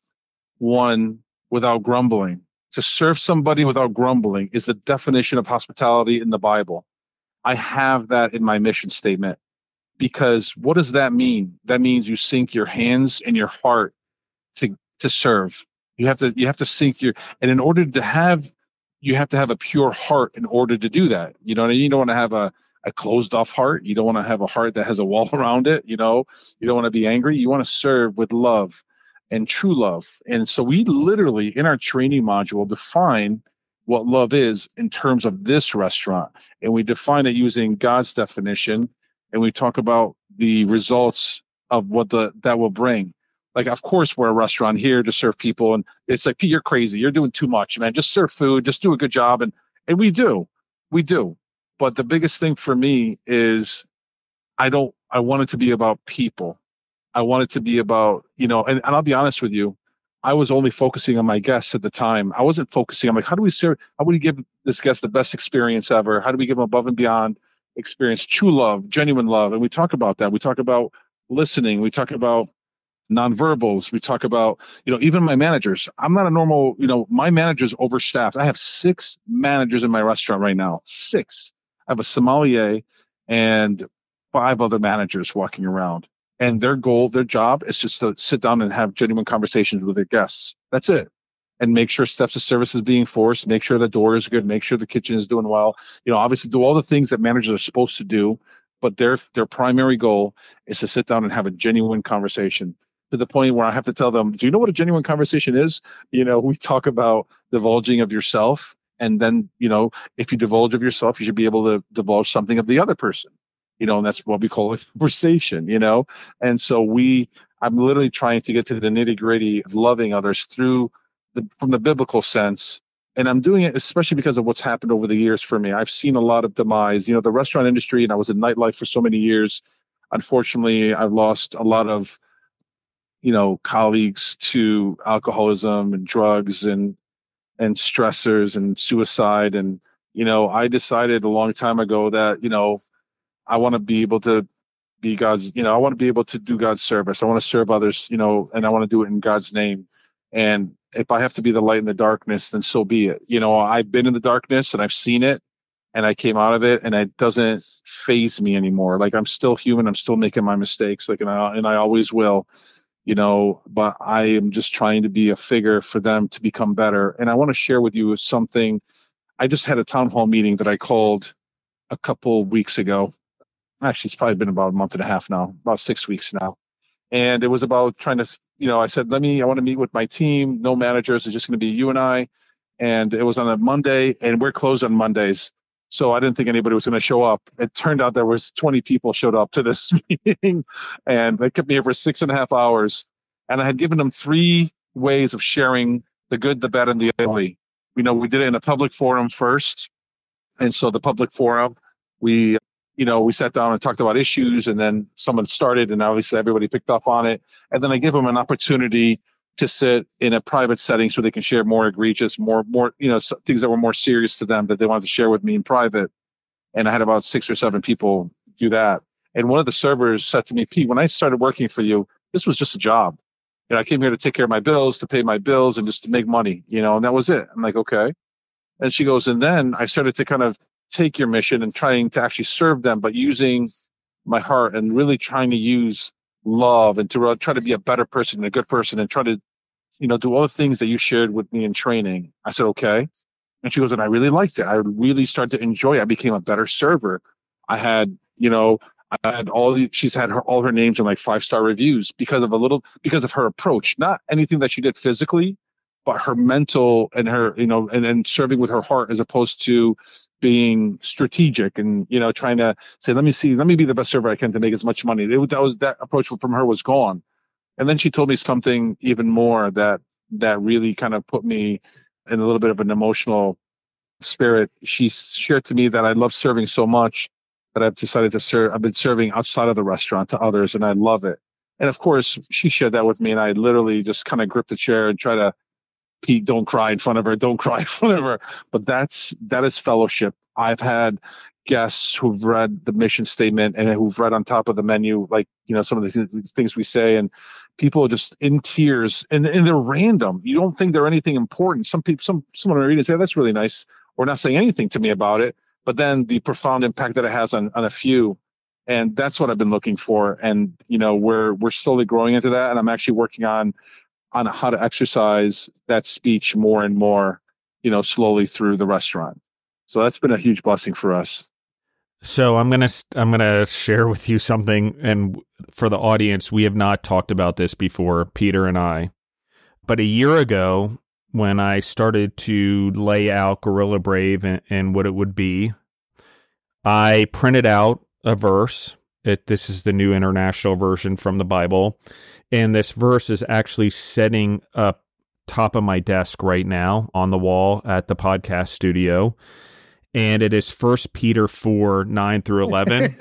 one without grumbling. To serve somebody without grumbling is the definition of hospitality in the Bible. I have that in my mission statement, because what does that mean? That means you sink your hands and your heart to to serve. You have to you have to sink your, and in order to have, you have to have a pure heart in order to do that. You know what I mean? You don't want to have a a closed off heart. You don't want to have a heart that has a wall around it. You know, you don't want to be angry. You want to serve with love and true love. And so we literally in our training module define what love is in terms of this restaurant, and we define it using God's definition, and we talk about the results of what the that will bring. Like, of course, we're a restaurant here to serve people, and it's like, Pete, you're crazy. You're doing too much, man. Just serve food. Just do a good job, and and we do, we do. But the biggest thing for me is I don't. I want it to be about people. I want it to be about, you know, and, and I'll be honest with you, I was only focusing on my guests at the time. I wasn't focusing. I'm like, how do we serve? How do we give this guest the best experience ever? How do we give them above and beyond experience, true love, genuine love? And we talk about that. We talk about listening. We talk about nonverbals. We talk about, you know, even my managers. I'm not a normal, you know, my manager's overstaffed. I have six managers in my restaurant right now. Six. I have a sommelier and five other managers walking around. And their goal, their job is just to sit down and have genuine conversations with their guests. That's it. And make sure steps of service is being forced, make sure the door is good, make sure the kitchen is doing well. You know, obviously do all the things that managers are supposed to do, but their their primary goal is to sit down and have a genuine conversation, to the point where I have to tell them, do you know what a genuine conversation is? You know, we talk about divulging of yourself. And then, you know, if you divulge of yourself, you should be able to divulge something of the other person. You know, and that's what we call a conversation, you know? And so we, I'm literally trying to get to the nitty gritty of loving others through the, from the biblical sense. And I'm doing it especially because of what's happened over the years for me. I've seen a lot of demise, you know, the restaurant industry, and I was in nightlife for so many years. Unfortunately, I've lost a lot of, you know, colleagues to alcoholism and drugs and, and stressors and suicide. And, you know, I decided a long time ago that, you know, I want to be able to be God's, you know, I want to be able to do God's service. I want to serve others, you know, and I want to do it in God's name. And if I have to be the light in the darkness, then so be it. You know, I've been in the darkness and I've seen it and I came out of it, and it doesn't faze me anymore. Like, I'm still human. I'm still making my mistakes. Like, and I, and I always will, you know, but I am just trying to be a figure for them to become better. And I want to share with you something. I just had a town hall meeting that I called a couple weeks ago. Actually, it's probably been about a month and a half now, about six weeks now. And it was about trying to, you know, I said, let me, I want to meet with my team. No managers. It's just going to be you and I. And it was on a Monday, and we're closed on Mondays. So I didn't think anybody was going to show up. It turned out there was twenty people showed up to this meeting, and they kept me here for six and a half hours. And I had given them three ways of sharing the good, the bad, and the ugly. You know, we did it in a public forum first. And so the public forum, we, you know, we sat down and talked about issues, and then someone started, and obviously everybody picked up on it. And then I give them an opportunity to sit in a private setting so they can share more egregious, more, more, you know, things that were more serious to them that they wanted to share with me in private. And I had about six or seven people do that. And one of the servers said to me, Pete, when I started working for you, this was just a job. You know, I came here to take care of my bills, to pay my bills, and just to make money, you know, and that was it. I'm like, okay. And she goes, and then I started to kind of take your mission and trying to actually serve them, but using my heart and really trying to use love and to try to be a better person and a good person and try to, you know, do all the things that you shared with me in training. I said, okay. And she goes, and I really liked it. I really started to enjoy it. I became a better server. I had, you know, I had all the, she's had her, all her names in like five-star reviews because of a little, because of her approach, not anything that she did physically, but her mental and her, you know, and then serving with her heart as opposed to being strategic and, you know, trying to say, let me see, let me be the best server I can to make as much money. It, that was, that approach from her was gone. And then she told me something even more that, that really kind of put me in a little bit of an emotional spirit. She shared to me that I love serving so much that I've decided to serve. I've been serving outside of the restaurant to others, and I love it. And of course, she shared that with me, and I literally just kind of gripped the chair and try to Pete, don't cry in front of her, don't cry in front of her. But that's that is fellowship. I've had guests who've read the mission statement and who've read on top of the menu, like, you know, some of the th- things we say, and people are just in tears, and, and they're random. You don't think they're anything important. Some people, some someone will read it and say, that's really nice, or not saying anything to me about it, but then the profound impact that it has on, on a few. And that's what I've been looking for. And, you know, we're we're slowly growing into that. And I'm actually working on on how to exercise that speech more and more, you know, slowly through the restaurant. So that's been a huge blessing for us. So I'm gonna I'm gonna share with you something, and for the audience, we have not talked about this before, Peter and I. But a year ago, when I started to lay out Guerrilla Brave and, and what it would be, I printed out a verse. It, this is the New International Version from the Bible, and this verse is actually sitting up top of my desk right now on the wall at the podcast studio. And it is First Peter four, nine through eleven.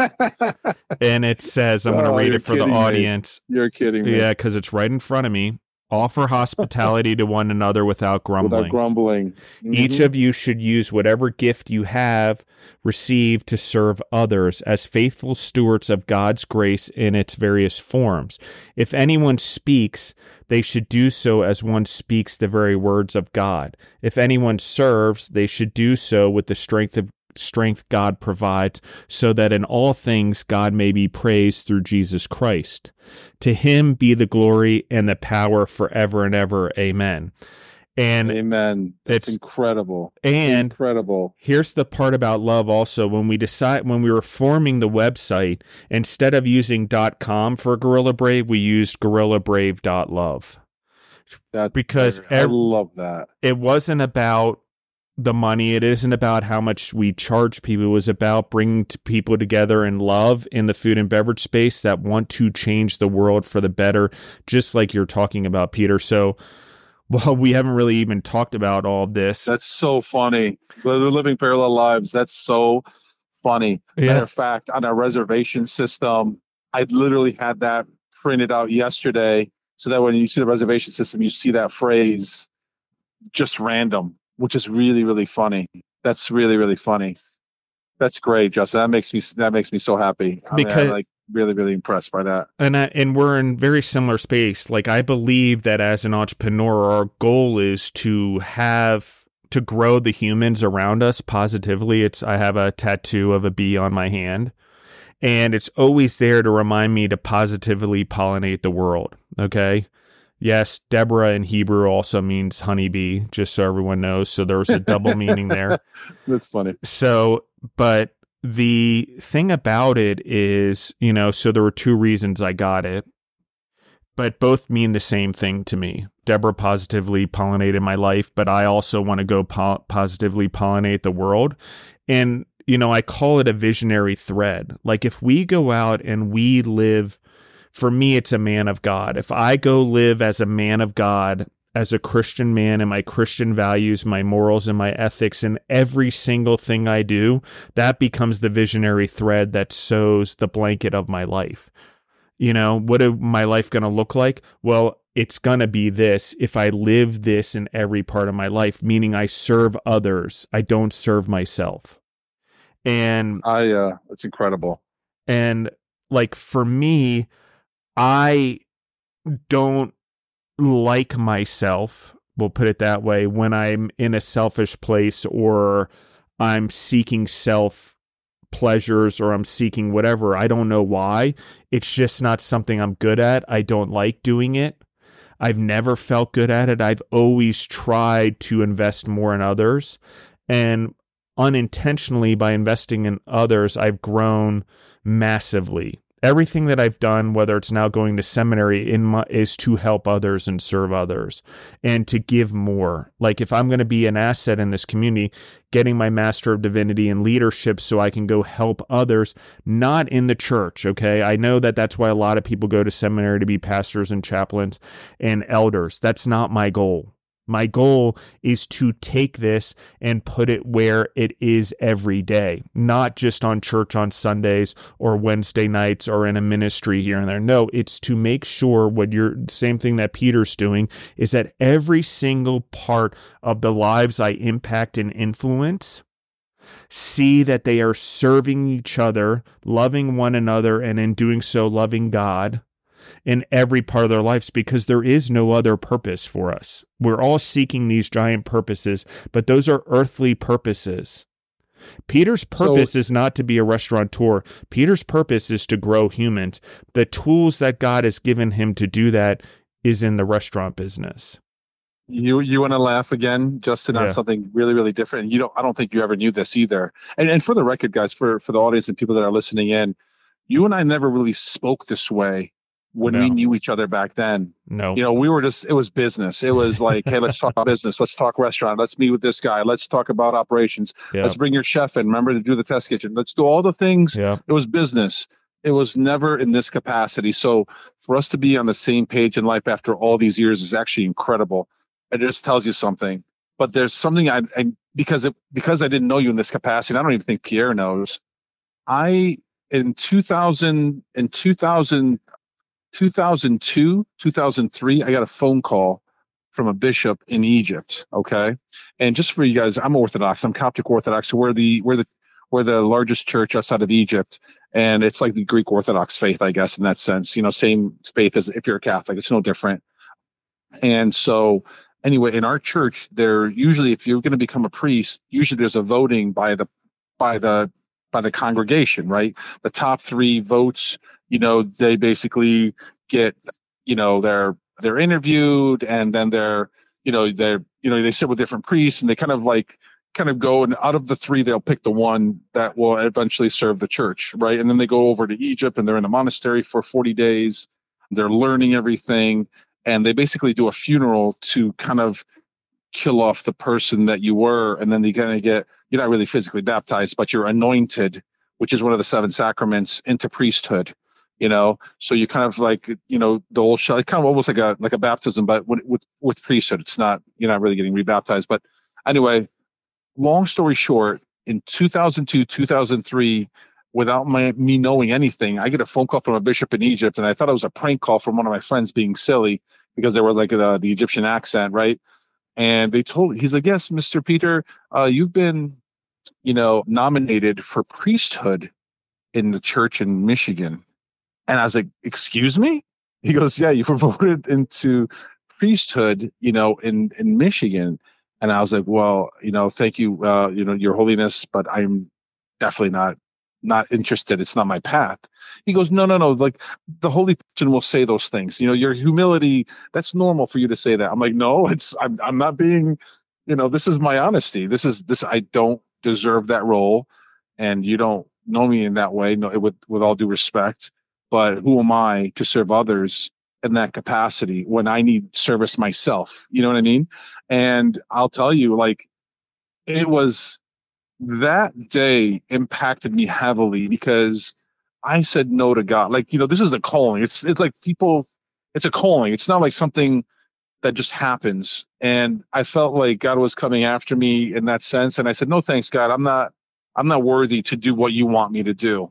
And it says, I'm going to Oh, read you're it for the kidding me. audience. You're kidding me. Yeah, because it's right in front of me. Offer hospitality to one another without grumbling. Without grumbling. Each Mhm. of you should use whatever gift you have received to serve others as faithful stewards of God's grace in its various forms. If anyone speaks, they should do so as one speaks the very words of God. If anyone serves, they should do so with the strength of strength God provides, so that in all things God may be praised through Jesus Christ. To him be the glory and the power forever and ever. Amen. And Amen. it's It's incredible. and Incredible. here's the part about love also. When we decide, when we were forming the website, instead of using .com for Guerrilla Brave, we used guerrilla brave dot love. That, Because I ev- love that. It wasn't about the money. It isn't about how much we charge people. It was about bringing t- people together in love in the food and beverage space that want to change the world for the better, just like you're talking about, Peter. So, well, we haven't really even talked about all of this. That's so funny. We're living parallel lives. That's so funny. Yeah. Matter of fact, on our reservation system, I literally had that printed out yesterday, so that when you see the reservation system, you see that phrase, just random, which is really, really funny. That's really, really funny. That's great, Justin. That makes me that makes me so happy. I mean, Because- I'm like really, really impressed by that. And I, and we're in very similar space. Like, I believe that as an entrepreneur, our goal is to have to grow the humans around us positively. It's I have a tattoo of a bee on my hand, and it's always there to remind me to positively pollinate the world. Okay. Yes, Deborah in Hebrew also means honeybee, just so everyone knows. So there was a double meaning there. That's funny. So, but the thing about it is, you know, so there were two reasons I got it, but both mean the same thing to me. Deborah positively pollinated my life, but I also want to go po- positively pollinate the world. And, you know, I call it a visionary thread. Like, if we go out and we live, for me, it's a man of God. If I go live as a man of God, as a Christian man, and my Christian values, my morals, and my ethics in every single thing I do, that becomes the visionary thread that sews the blanket of my life. You know, what is my life going to look like? Well, it's going to be this if I live this in every part of my life, meaning I serve others. I don't serve myself. And I uh, it's incredible. And like, for me, I don't like myself, we'll put it that way, when I'm in a selfish place, or I'm seeking self pleasures, or I'm seeking whatever. I don't know why. It's just not something I'm good at. I don't like doing it. I've never felt good at it. I've always tried to invest more in others, and unintentionally, by investing in others, I've grown massively. Everything that I've done, whether it's now going to seminary, in my, is to help others and serve others and to give more. Like, if I'm going to be an asset in this community, getting my Master of Divinity in leadership so I can go help others, not in the church, okay? I know that that's why a lot of people go to seminary, to be pastors and chaplains and elders. That's not my goal. My goal is to take this and put it where it is every day, not just on church on Sundays or Wednesday nights or in a ministry here and there. No, it's to make sure what you're, same thing that Peter's doing, is that every single part of the lives I impact and influence see that they are serving each other, loving one another, and in doing so, loving God in every part of their lives, because there is no other purpose for us. We're all seeking these giant purposes, but those are earthly purposes. Peter's purpose so, is not to be a restaurateur. Peter's purpose is to grow humans. The tools that God has given him to do that is in the restaurant business. You you want to laugh again, Justin, on yeah. something really, really different. You don't. I don't think you ever knew this either. And and for the record, guys, for for the audience and people that are listening in, you and I never really spoke this way when no. we knew each other back then. No. You know, we were just, it was business. It was like, hey, let's talk business. Let's talk restaurant. Let's meet with this guy. Let's talk about operations. Yeah. Let's bring your chef in. Remember to do the test kitchen. Let's do all the things. Yeah. It was business. It was never in this capacity. So for us to be on the same page in life after all these years is actually incredible. It just tells you something. But there's something I, I because it, because I didn't know you in this capacity, and I don't even think Pierre knows. I, in two thousand, in two thousand, two thousand two, two thousand three, I got a phone call from a bishop in Egypt. Okay, and just for you guys, I'm Orthodox. I'm Coptic Orthodox. So we're the we're the we're the largest church outside of Egypt, and it's like the Greek Orthodox faith, I guess, in that sense. You know, same faith as if you're a Catholic. It's no different. And so, anyway, in our church, there usually, if you're going to become a priest, usually there's a voting by the by the by the congregation, right? The top three votes, you know, they basically get, you know, they're they're interviewed, and then they're, you know, they're, you know, they sit with different priests, and they kind of like kind of go, and out of the three, they'll pick the one that will eventually serve the church, right? And then they go over to Egypt, and they're in a monastery for forty days. They're learning everything, and they basically do a funeral to kind of kill off the person that you were, and then they kind of get, you're not really physically baptized, but you're anointed, which is one of the seven sacraments, into priesthood. You know, so you kind of like, you know, the old shell, kind of almost like a like a baptism, but with with, with priesthood, it's not, you're not really getting rebaptized. But anyway, long story short, in two thousand two, two thousand three, without my me knowing anything, I get a phone call from a bishop in Egypt, and I thought it was a prank call from one of my friends being silly because they were like uh, the Egyptian accent, right? And they told, he's like, yes, Mister Peter, uh, you've been, you know, nominated for priesthood in the church in Michigan. And I was like, excuse me? He goes, yeah, you were voted into priesthood, you know, in, in Michigan. And I was like, well, you know, thank you, uh, you know, Your Holiness, but I'm definitely not not interested. It's not my path. He goes, no, no, no. Like, the holy person will say those things. You know, your humility, that's normal for you to say that. I'm like, no, it's, I'm, I'm not being, you know, this is my honesty. This is this, I don't deserve that role. And you don't know me in that way, no, with, with all due respect, but who am I to serve others in that capacity when I need service myself? You know what I mean? And I'll tell you, like, it was, that day impacted me heavily because I said no to God. Like, you know, this is a calling. It's it's like people, it's a calling. It's not like something that just happens. And I felt like God was coming after me in that sense. And I said, no, thanks, God. I'm not, I'm not worthy to do what you want me to do.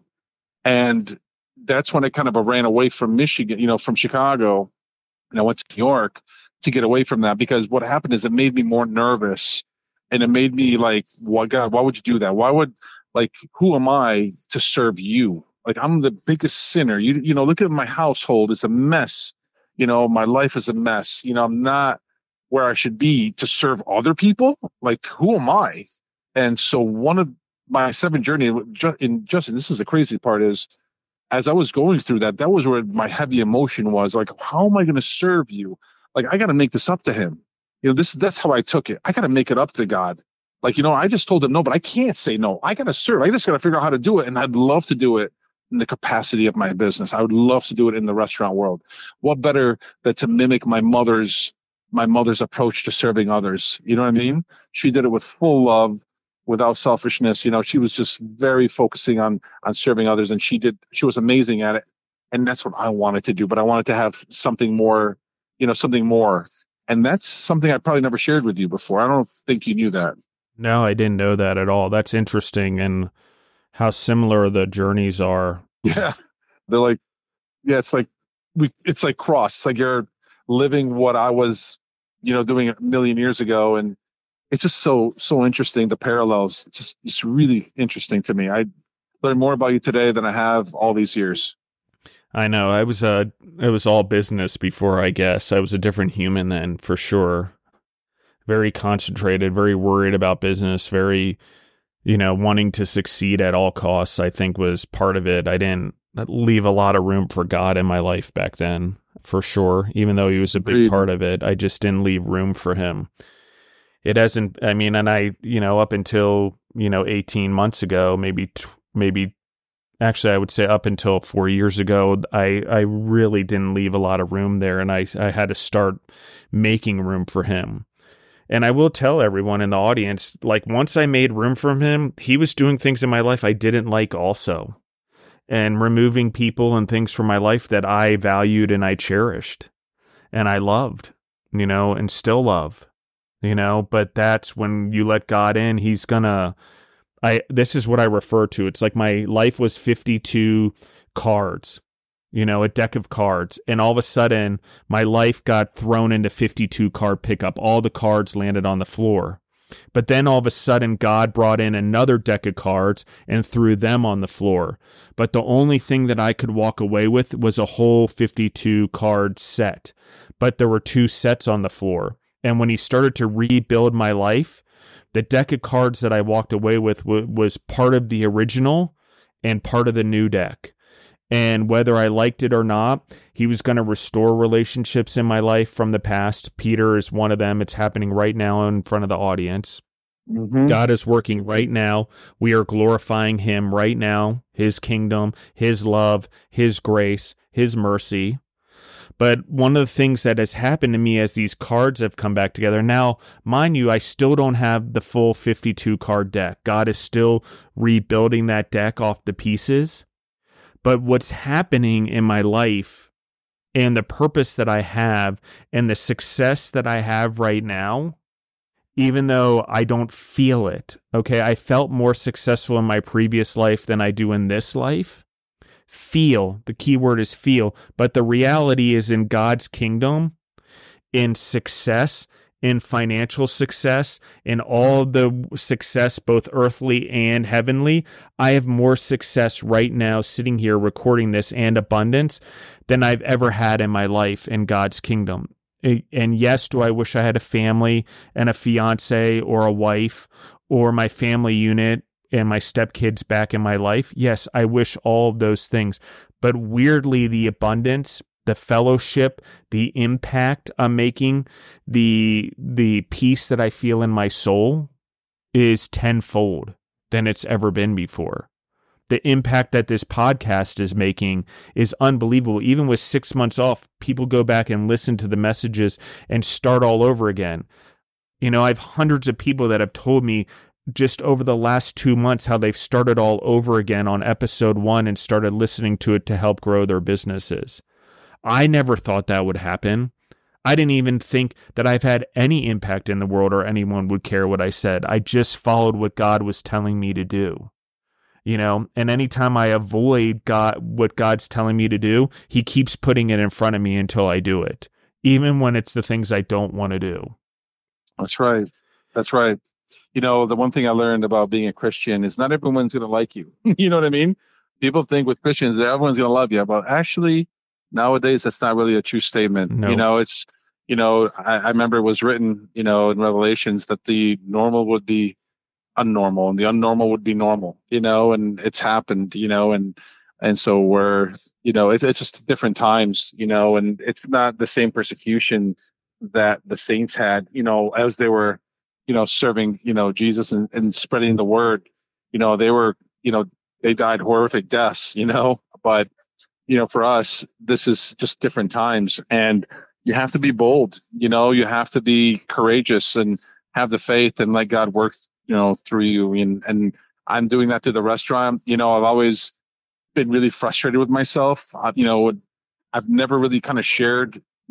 And that's when I kind of ran away from Michigan, you know, from Chicago, and I went to New York to get away from that, because what happened is it made me more nervous. And it made me like, well, God, why would you do that? Why would, like, who am I to serve you? Like, I'm the biggest sinner. You, you know, look at my household. It's a mess. You know, my life is a mess. You know, I'm not where I should be to serve other people. Like, who am I? And so one of my seven journey in Justin, this is the crazy part, is as I was going through that, that was where my heavy emotion was. Like, how am I going to serve you? Like, I got to make this up to him. You know, this that's how I took it. I got to make it up to God. Like, you know, I just told him no, but I can't say no. I got to serve. I just got to figure out how to do it. And I'd love to do it in the capacity of my business. I would love to do it in the restaurant world. What better than to mimic my mother's, my mother's approach to serving others? You know what I mean? She did it with full love, without selfishness. You know, she was just very focusing on, on serving others. And she did, she was amazing at it. And that's what I wanted to do. But I wanted to have something more, you know, something more. And that's something I probably never shared with you before. I don't think you knew that. No, I didn't know that at all. That's interesting, and how similar the journeys are. Yeah. They're like, yeah, it's like we it's like cross. It's like you're living what I was, you know, doing a million years ago. And it's just so so interesting, the parallels. It's just it's really interesting to me. I learned more about you today than I have all these years. I know. I was uh it was all business before, I guess. I was a different human then, for sure. Very concentrated, very worried about business, very, you know, wanting to succeed at all costs, I think was part of it. I didn't leave a lot of room for God in my life back then, for sure. Even though he was a big Agreed. part of it, I just didn't leave room for him. It hasn't, I mean, and I, you know, up until, you know, eighteen months ago, maybe, maybe, actually, I would say up until four years ago, I, I really didn't leave a lot of room there. And I, I had to start making room for him. And I will tell everyone in the audience, like, once I made room for him, he was doing things in my life I didn't like also, and removing people and things from my life that I valued and I cherished and I loved, you know, and still love, you know, but that's when you let God in, he's gonna, I, this is what I refer to. It's like my life was fifty-two cards, you know, a deck of cards. And all of a sudden, my life got thrown into fifty-two card pickup. All the cards landed on the floor. But then all of a sudden, God brought in another deck of cards and threw them on the floor. But the only thing that I could walk away with was a whole fifty-two card set. But there were two sets on the floor. And when he started to rebuild my life, the deck of cards that I walked away with w- was part of the original and part of the new deck. And whether I liked it or not, he was going to restore relationships in my life from the past. Peter is one of them. It's happening right now in front of the audience. Mm-hmm. God is working right now. We are glorifying him right now, his kingdom, his love, his grace, his mercy. But one of the things that has happened to me as these cards have come back together, now, mind you, I still don't have the full fifty-two card deck. God is still rebuilding that deck off the pieces. But what's happening in my life and the purpose that I have and the success that I have right now, even though I don't feel it, okay, I felt more successful in my previous life than I do in this life. Feel, the key word is feel, but the reality is in God's kingdom, in success, in financial success, in all the success, both earthly and heavenly, I have more success right now sitting here recording this and abundance than I've ever had in my life in God's kingdom. And yes, do I wish I had a family and a fiance or a wife or my family unit and my stepkids back in my life? Yes, I wish all of those things. But weirdly, the abundance, the fellowship, the impact I'm making, the the peace that I feel in my soul is tenfold than it's ever been before. The impact that this podcast is making is unbelievable. Even with six months off, people go back and listen to the messages and start all over again. You know, I have hundreds of people that have told me just over the last two months how they've started all over again on episode one and started listening to it to help grow their businesses. I never thought that would happen. I didn't even think that I've had any impact in the world or anyone would care what I said. I just followed what God was telling me to do. You know, and anytime I avoid God, what God's telling me to do, he keeps putting it in front of me until I do it, even when it's the things I don't want to do. That's right. That's right. You know, the one thing I learned about being a Christian is not everyone's going to like you. You know what I mean? People think with Christians that everyone's going to love you, but actually nowadays that's not really a true statement. No. You know, it's, you know, I, I remember it was written, you know, in Revelations that the normal would be unnormal and the unnormal would be normal, you know, and it's happened, you know, and, and so we're, you know, it's, it's just different times, you know, and it's not the same persecution that the saints had, you know, as they were, you know, serving, you know, Jesus and, and spreading the word. You know, they were, you know, they died horrific deaths, you know, but, you know, for us, this is just different times, and you have to be bold, you know, you have to be courageous and have the faith and let God work, you know, through you. And, and I'm doing that to the restaurant. You know, I've always been really frustrated with myself. I, you know, I've never really kind of shared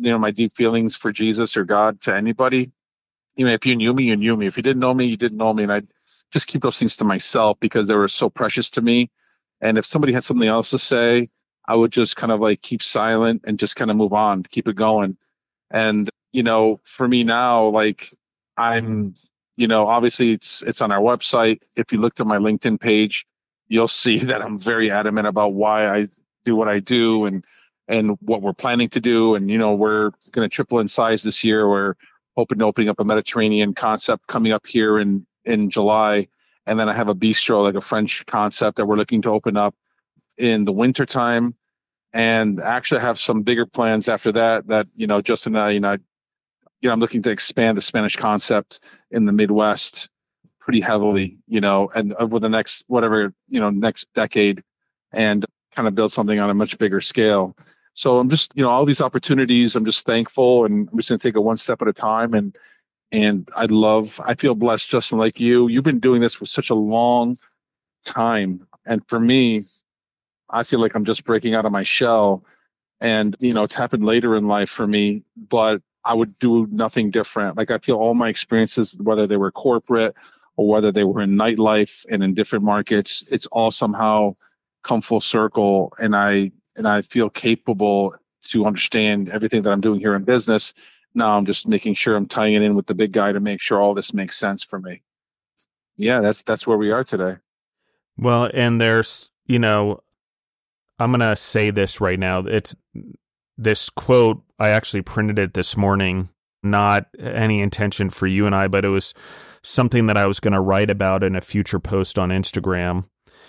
you know, my deep feelings for Jesus or God to anybody. You know, if you knew me, you knew me. If you didn't know me, you didn't know me. And I just keep those things to myself because they were so precious to me. And if somebody had something else to say, I would just kind of like keep silent and just kind of move on, keep it going. And, you know, for me now, like I'm, you know, obviously it's it's on our website. If you looked at my LinkedIn page, you'll see that I'm very adamant about why I do what I do and and what we're planning to do. And, you know, we're going to triple in size this year. We're hoping to opening up a Mediterranean concept coming up here in, in July. And then I have a bistro, like a French concept that we're looking to open up in the wintertime. And actually I have some bigger plans after that, that, you know, Justin and I, you know, you know, I'm looking to expand the Spanish concept in the Midwest pretty heavily, you know, and over the next, whatever, you know, next decade and kind of build something on a much bigger scale. So I'm just, you know, all these opportunities, I'm just thankful and I'm just going to take it one step at a time. And, and I love, I feel blessed, Justin, like you, you've been doing this for such a long time. And for me, I feel like I'm just breaking out of my shell and, you know, it's happened later in life for me, but I would do nothing different. Like I feel all my experiences, whether they were corporate or whether they were in nightlife and in different markets, it's all somehow come full circle. And I, and I feel capable to understand everything that I'm doing here in business. Now I'm just making sure I'm tying it in with the big guy to make sure all this makes sense for me. Yeah, that's, that's where we are today. Well, and there's, you know, I'm going to say this right now. It's this quote. I actually printed it this morning, not any intention for you and I, but it was something that I was going to write about in a future post on Instagram.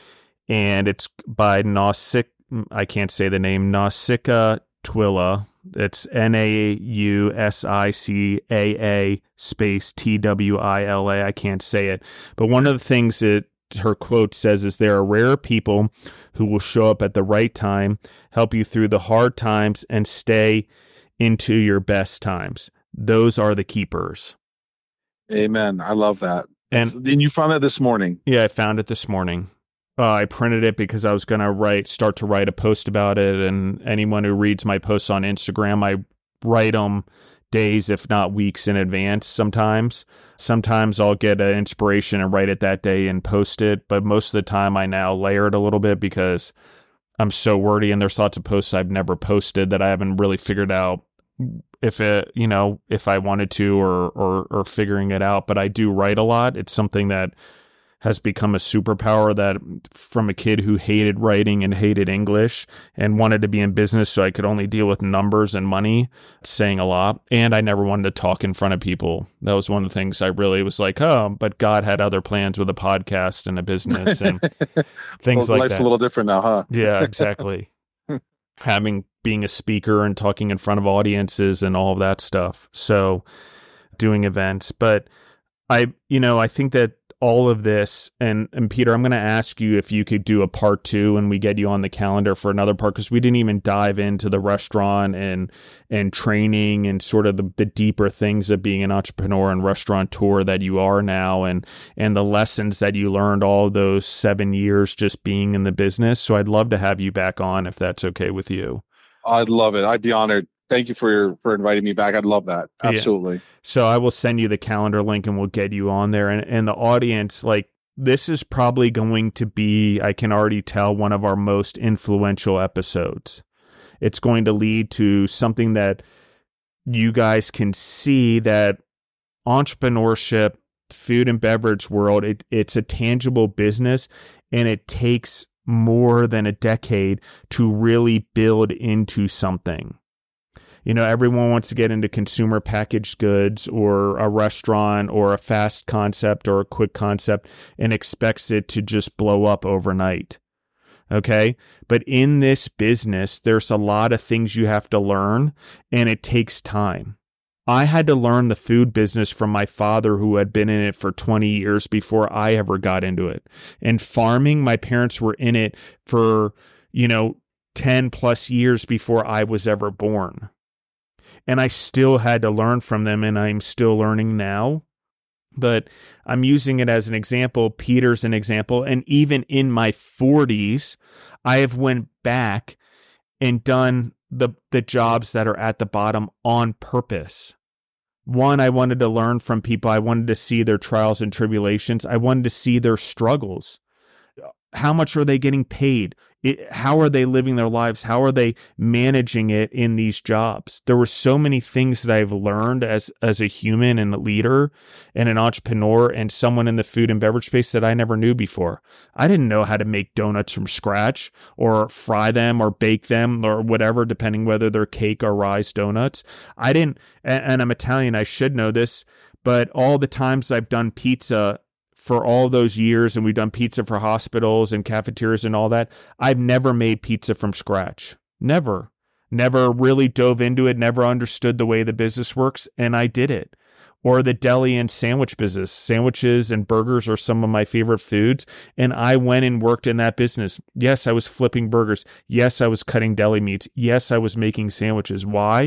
And it's by Nausicaa, I can't say the name, Nausicaa Twilla. It's N A U S I C A A space T W I L A. I can't say it. But one of the things that her quote says is there are rare people who will show up at the right time, help you through the hard times, and stay into your best times. Those are the keepers. Amen. I love that. And then you found that this morning. Yeah, I found it this morning. Uh, I printed it because I was going to write, start to write a post about it. And anyone who reads my posts on Instagram, I write them days, if not weeks in advance sometimes. Sometimes I'll get an inspiration and write it that day and post it. But most of the time I now layer it a little bit because I'm so wordy and there's lots of posts I've never posted that I haven't really figured out if it, you know, if I wanted to or, or, or figuring it out. But I do write a lot. It's something that has become a superpower that from a kid who hated writing and hated English and wanted to be in business so I could only deal with numbers and money, saying a lot. And I never wanted to talk in front of people. That was one of the things I really was like, oh, but God had other plans with a podcast and a business and things well, like life's that. Life's a little different now, huh? Yeah, exactly. Having, being a speaker and talking in front of audiences and all of that stuff. So doing events. But I, you know, I think that all of this, and, and Peter, I'm going to ask you if you could do a part two and we get you on the calendar for another part, because we didn't even dive into the restaurant and and training and sort of the, the deeper things of being an entrepreneur and restaurateur that you are now, and and the lessons that you learned all those seven years just being in the business. So I'd love to have you back on if that's okay with you. I'd love it. I'd be honored. Thank you for your, for inviting me back. I'd love that. Absolutely. Yeah. So I will send you the calendar link and we'll get you on there. And, and the audience, like, this is probably going to be, I can already tell, one of our most influential episodes. It's going to lead to something that you guys can see that entrepreneurship, food and beverage world, it, it's a tangible business and it takes more than a decade to really build into something. You know, everyone wants to get into consumer packaged goods or a restaurant or a fast concept or a quick concept and expects it to just blow up overnight. Okay. But in this business, there's a lot of things you have to learn and it takes time. I had to learn the food business from my father, who had been in it for twenty years before I ever got into it. And farming, my parents were in it for, you know, ten plus years before I was ever born. And I still had to learn from them, and I'm still learning now. But I'm using it as an example. Peter's an example. And even in my forties, I have went back and done the the jobs that are at the bottom on purpose. One, I wanted to learn from people. I wanted to see their trials and tribulations. I wanted to see their struggles. How much are they getting paid? It, how are they living their lives? How are they managing it in these jobs? There were so many things that I've learned as, as a human and a leader and an entrepreneur and someone in the food and beverage space that I never knew before. I didn't know how to make donuts from scratch or fry them or bake them or whatever, depending whether they're cake or rise donuts. I didn't, and, and I'm Italian, I should know this, but all the times I've done pizza for all those years, and we've done pizza for hospitals and cafeterias and all that, I've never made pizza from scratch. Never. Never really dove into it, never understood the way the business works, and I did it. Or the deli and sandwich business. Sandwiches and burgers are some of my favorite foods, and I went and worked in that business. Yes, I was flipping burgers. Yes, I was cutting deli meats. Yes, I was making sandwiches. Why?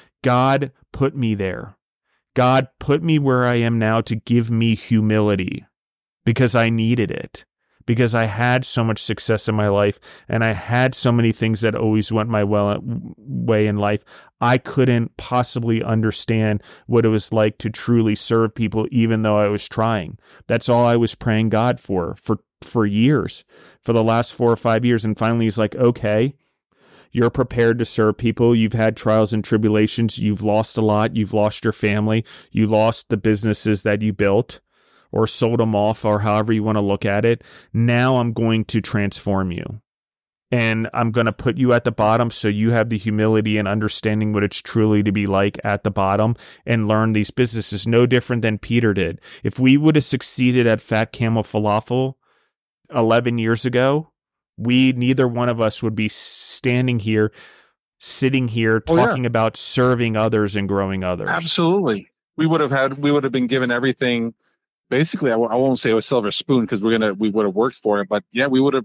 God put me there. God put me where I am now to give me humility. Because I needed it, because I had so much success in my life and I had so many things that always went my well, way in life. I couldn't possibly understand what it was like to truly serve people, even though I was trying. That's all I was praying God for, for, for years, for the last four or five years. And finally he's like, okay, you're prepared to serve people. You've had trials and tribulations. You've lost a lot. You've lost your family. You lost the businesses that you built, or sold them off, or however you want to look at it. Now I'm going to transform you. And I'm going to put you at the bottom so you have the humility and understanding what it's truly to be like at the bottom and learn these businesses no different than Peter did. If we would have succeeded at Fat Camel Falafel eleven years ago, we, neither one of us would be standing here, sitting here, talking oh, yeah. about serving others and growing others. Absolutely. We would have had, we would have been given everything. Basically, I, w- I won't say a silver spoon because we're gonna we would have worked for it, but yeah, we would have,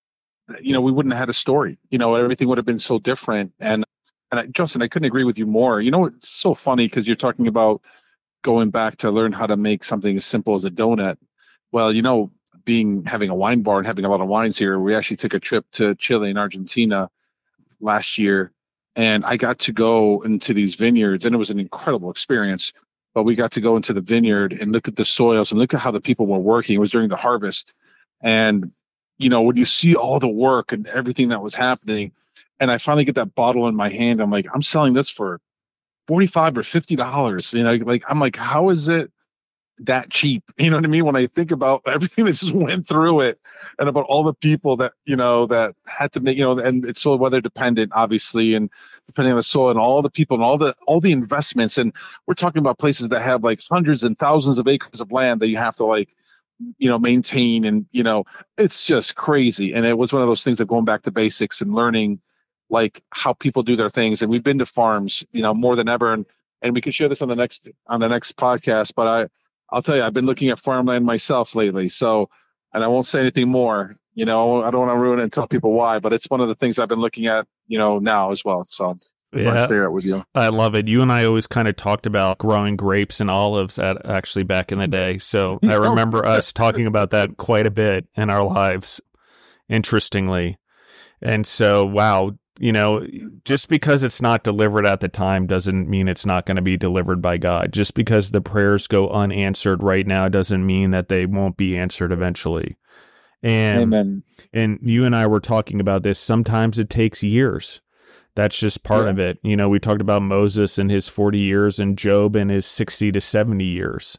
you know, we wouldn't have had a story. You know, everything would have been so different. And and I, Justin, I couldn't agree with you more. You know, it's so funny because you're talking about going back to learn how to make something as simple as a donut. Well, you know, being having a wine bar and having a lot of wines here, we actually took a trip to Chile and Argentina last year, and I got to go into these vineyards, and it was an incredible experience. But we got to go into the vineyard and look at the soils and look at how the people were working. It was during the harvest. And, you know, when you see all the work and everything that was happening, and I finally get that bottle in my hand, I'm like, I'm selling this for forty-five or fifty dollars. You know, like, I'm like, how is it that cheap? You know what I mean? When I think about everything that just went through it and about all the people that, you know, that had to make, you know, and it's soil weather dependent, obviously, and depending on the soil and all the people and all the, all the investments. And we're talking about places that have like hundreds and thousands of acres of land that you have to like, you know, maintain. And, you know, it's just crazy. And it was one of those things that going back to basics and learning like how people do their things. And we've been to farms, you know, more than ever. And, and we can share this on the next, on the next podcast, but I, I'll tell you, I've been looking at farmland myself lately. So, and I won't say anything more, you know, I don't want to ruin it and tell people why, but it's one of the things I've been looking at, you know, now as well. So yeah, I'll share it with you. I love it. You and I always kind of talked about growing grapes and olives at actually back in the day. So I remember us talking about that quite a bit in our lives, interestingly. And so, wow. You know, just because it's not delivered at the time doesn't mean it's not going to be delivered by God. Just because the prayers go unanswered right now doesn't mean that they won't be answered eventually. And, Amen. And you and I were talking about this. Sometimes it takes years. That's just part yeah. of it. You know, we talked about Moses and his forty years and Job and his sixty to seventy years.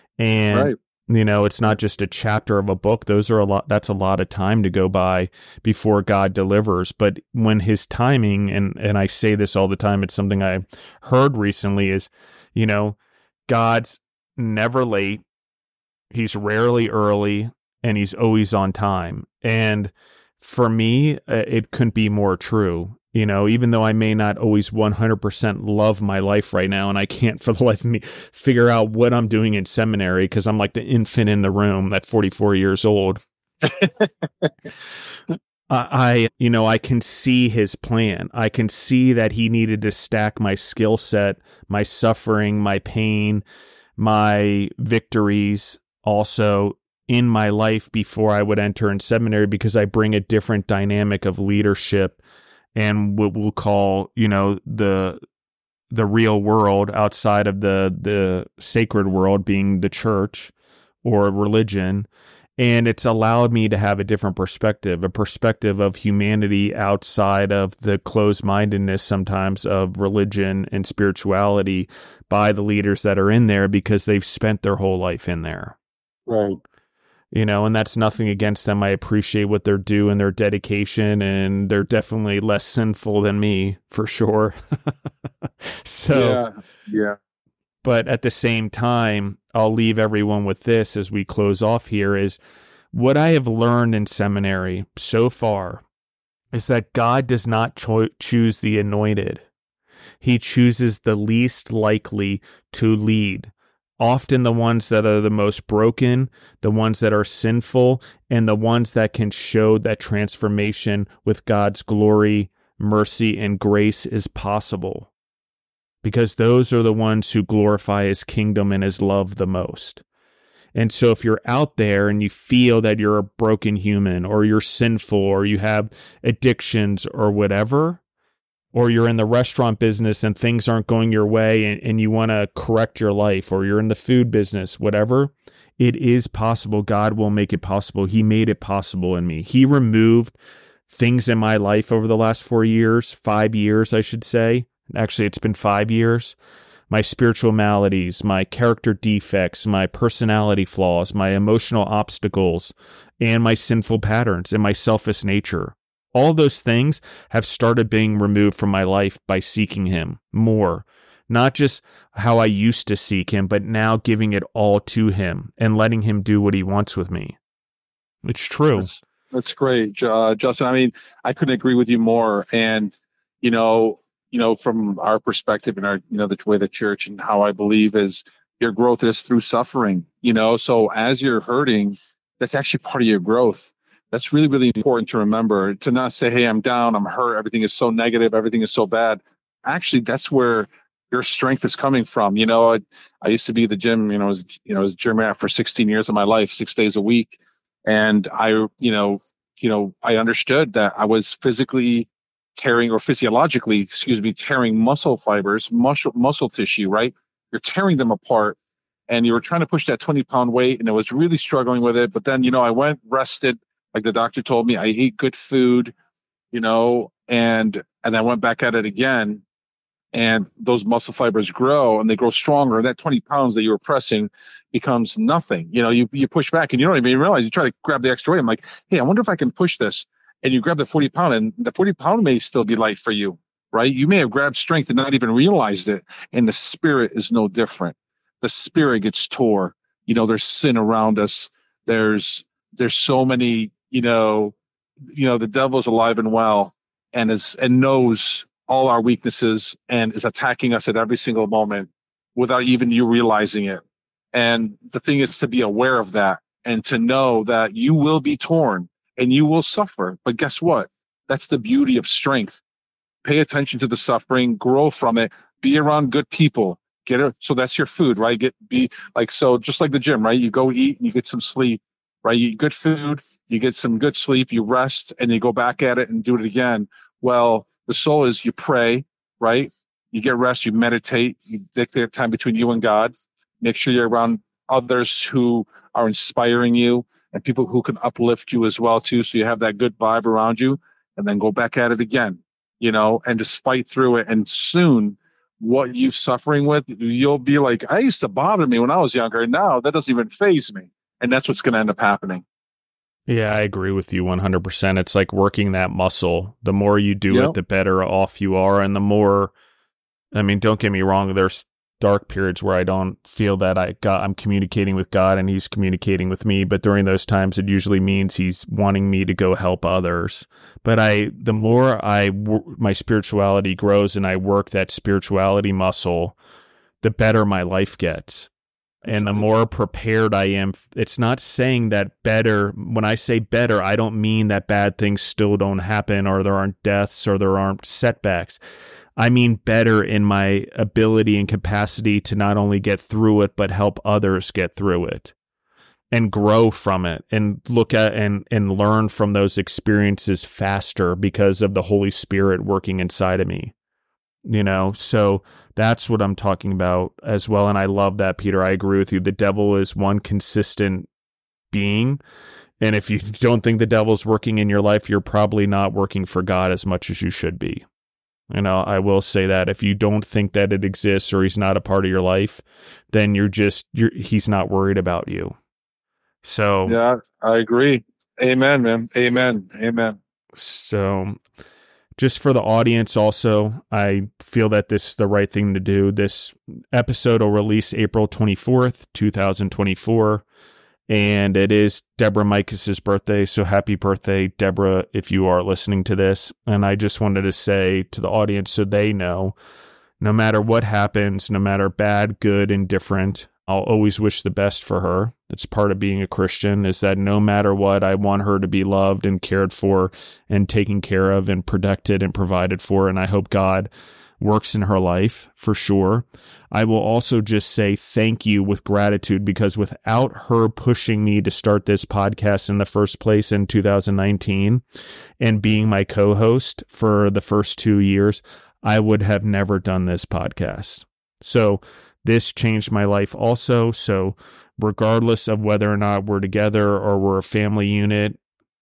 And right. You know, it's not just a chapter of a book. Those are a lot. That's a lot of time to go by before God delivers. But when his timing, and, and I say this all the time, it's something I heard recently is, you know, God's never late. He's rarely early, and he's always on time. And for me, it couldn't be more true. You know, even though I may not always one hundred percent love my life right now, and I can't for the life of me figure out what I'm doing in seminary because I'm like the infant in the room at forty-four years old. I, you know, I can see his plan. I can see that he needed to stack my skill set, my suffering, my pain, my victories also in my life before I would enter in seminary because I bring a different dynamic of leadership and what we'll call, you know, the the real world outside of the the sacred world being the church or religion. And it's allowed me to have a different perspective, a perspective of humanity outside of the closed-mindedness sometimes of religion and spirituality by the leaders that are in there because they've spent their whole life in there. Right. You know, and that's nothing against them. I appreciate what they're doing, their dedication, and they're definitely less sinful than me, for sure. so, yeah, yeah. But at the same time, I'll leave everyone with this as we close off here is what I have learned in seminary so far is that God does not cho- choose the anointed. He chooses the least likely to lead. Often the ones that are the most broken, the ones that are sinful, and the ones that can show that transformation with God's glory, mercy, and grace is possible. Because those are the ones who glorify his kingdom and his love the most. And so if you're out there and you feel that you're a broken human or you're sinful or you have addictions or whatever, or you're in the restaurant business and things aren't going your way and, and you want to correct your life, or you're in the food business, whatever, it is possible. God will make it possible. He made it possible in me. He removed things in my life over the last four years, five years, I should say. Actually, it's been five years. My spiritual maladies, my character defects, my personality flaws, my emotional obstacles, and my sinful patterns and my selfish nature. All those things have started being removed from my life by seeking him more. Not just how I used to seek him, but now giving it all to him and letting him do what he wants with me. It's true. That's, that's great, uh, Justin. I mean, I couldn't agree with you more. And, you know, you know, from our perspective and our, you know, the way the church and how I believe is your growth is through suffering, you know, so as you're hurting, that's actually part of your growth. That's really, really important to remember, to not say, hey, I'm down, I'm hurt, everything is so negative, everything is so bad. Actually, that's where your strength is coming from. You know, I, I used to be at the gym, you know, I was, you know, I was a gym rat for sixteen years of my life, six days a week. And I, you know, you know, I understood that I was physically tearing or physiologically, excuse me, tearing muscle fibers, muscle, muscle tissue, right? You're tearing them apart and you were trying to push that twenty pound weight and I was really struggling with it. But then, you know, I went, rested, like the doctor told me, I ate good food, you know, and, and I went back at it again and those muscle fibers grow and they grow stronger. And that twenty pounds that you were pressing becomes nothing. You know, you, you push back and you don't even realize, you try to grab the extra weight. I'm like, hey, I wonder if I can push this. And you grab the forty pound and the forty pound may still be light for you, right? You may have grabbed strength and not even realized it. And the spirit is no different. The spirit gets tore. You know, there's sin around us. There's, there's so many, you know, you know, the devil's alive and well and is, and knows all our weaknesses and is attacking us at every single moment without even you realizing it. And the thing is to be aware of that and to know that you will be torn. And you will suffer. But guess what? That's the beauty of strength. Pay attention to the suffering, grow from it, be around good people. Get it. So that's your food, right? Get be like, so just like the gym, right? You go eat and you get some sleep, right? You eat good food, you get some good sleep, you rest and you go back at it and do it again. Well, the soul is you pray, right? You get rest, you meditate, you dedicate time between you and God. Make sure you're around others who are inspiring you and people who can uplift you as well too. So you have that good vibe around you and then go back at it again, you know, and just fight through it. And soon what you're suffering with, you'll be like, I used to bother me when I was younger. And now that doesn't even faze me. And that's what's going to end up happening. Yeah, I agree with you one hundred percent. It's like working that muscle. The more you do yep. it, the better off you are. And the more, I mean, don't get me wrong, there's dark periods where I don't feel that I got, I'm communicating with God and he's communicating with me. But during those times, it usually means he's wanting me to go help others. But I, the more I, my spirituality grows and I work that spirituality muscle, the better my life gets. And the more prepared I am. It's not saying that better, when I say better, I don't mean that bad things still don't happen or there aren't deaths or there aren't setbacks. I mean better in my ability and capacity to not only get through it, but help others get through it. and grow from it and look at and, and learn from those experiences faster because of the Holy Spirit working inside of me. You know, so that's what I'm talking about as well. And I love that, Peter. I agree with you. The devil is one consistent being. And if you don't think the devil's working in your life, you're probably not working for God as much as you should be. You know, I will say that if you don't think that it exists or he's not a part of your life, then you're just, you're, he's not worried about you. So, yeah, I agree. Amen, man. Amen. Amen. So, just for the audience also, I feel that this is the right thing to do. This episode will release April twenty-fourth, twenty twenty-four, and it is Deborah Micus' birthday, so happy birthday, Deborah, if you are listening to this. And I just wanted to say to the audience so they know, no matter what happens, no matter bad, good, indifferent, I'll always wish the best for her. It's part of being a Christian, is that no matter what, I want her to be loved and cared for and taken care of and protected and provided for. And I hope God works in her life for sure. I will also just say thank you with gratitude, because without her pushing me to start this podcast in the first place in two thousand nineteen and being my co-host for the first two years, I would have never done this podcast. So this changed my life also. So regardless of whether or not we're together or we're a family unit,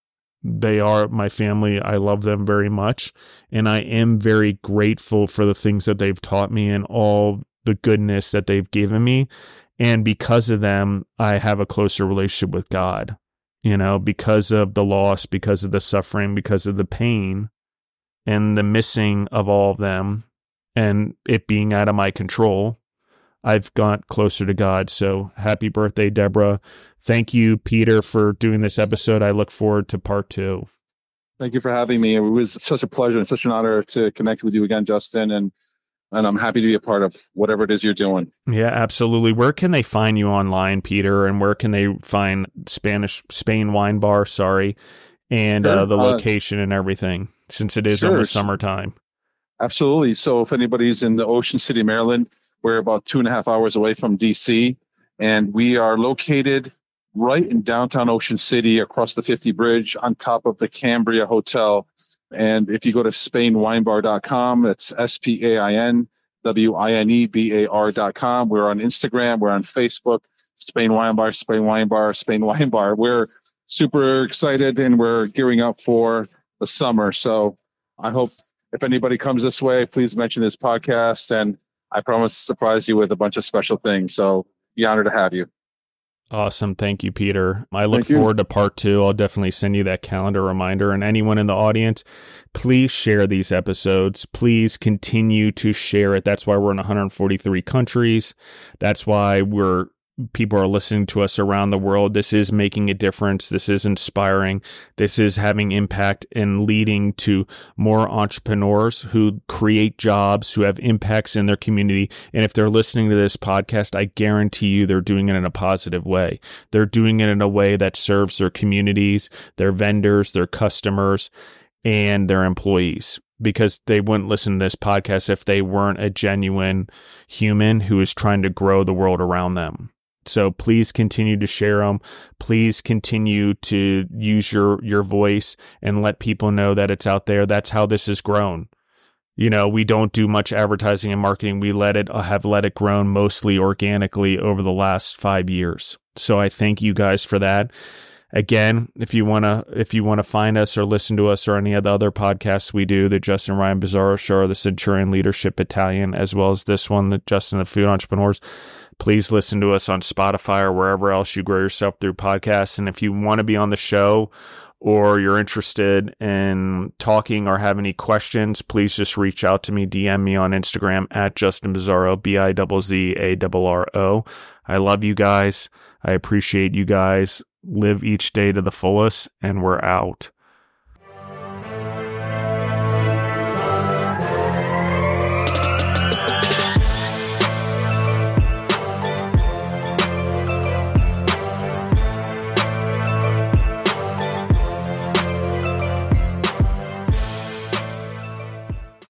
they are my family. I love them very much. And I am very grateful for the things that they've taught me and all the goodness that they've given me. And because of them, I have a closer relationship with God, you know, because of the loss, because of the suffering, because of the pain and the missing of all of them and it being out of my control. I've got closer to God. So happy birthday, Deborah. Thank you, Peter, for doing this episode. I look forward to part two. Thank you for having me. It was such a pleasure and such an honor to connect with you again, Justin. And and I'm happy to be a part of whatever it is you're doing. Yeah, absolutely. Where can they find you online, Peter? And where can they find Spanish Spain Wine Bar? Sorry, and sure. uh, the uh, location and everything, since it is sure. almost summertime. Absolutely. So if anybody's in the Ocean City, Maryland, we're about two and a half hours away from D C, and we are located right in downtown Ocean City across the fifty Bridge on top of the Cambria Hotel. And if you go to spain wine bar dot com, that's S P A I N W I N E B A R dot com. We're on Instagram. We're on Facebook. Spain Wine Bar, Spain Wine Bar, Spain Wine Bar. We're super excited, and we're gearing up for the summer. So I hope if anybody comes this way, please mention this podcast, and I promise to surprise you with a bunch of special things. So be honored to have you. Awesome. Thank you, Peter. I look Thank forward you. to part two. I'll definitely send you that calendar reminder. And anyone in the audience, please share these episodes. Please continue to share it. That's why we're in one hundred forty-three countries. That's why we're people are listening to us around the world. This is making a difference. This is inspiring. This is having impact and leading to more entrepreneurs who create jobs, who have impacts in their community. And if they're listening to this podcast, I guarantee you they're doing it in a positive way. They're doing it in a way that serves their communities, their vendors, their customers, and their employees. Because they wouldn't listen to this podcast if they weren't a genuine human who is trying to grow the world around them. So please continue to share them. Please continue to use your, your voice and let people know that it's out there. That's how this has grown. You know, we don't do much advertising and marketing. We let it have let it grow mostly organically over the last five years. So I thank you guys for that. Again, if you want to if you want to find us or listen to us or any of the other podcasts we do, the Justin Ryan Bizarro Show or the Centurion Leadership Battalion, as well as this one, the Justin the Food Entrepreneurs, please listen to us on Spotify or wherever else you grow yourself through podcasts. And if you want to be on the show or you're interested in talking or have any questions, please just reach out to me, D M me on Instagram at Justin Bizarro, B I Z Z A R R O. I love you guys. I appreciate you guys. Live each day to the fullest, and we're out.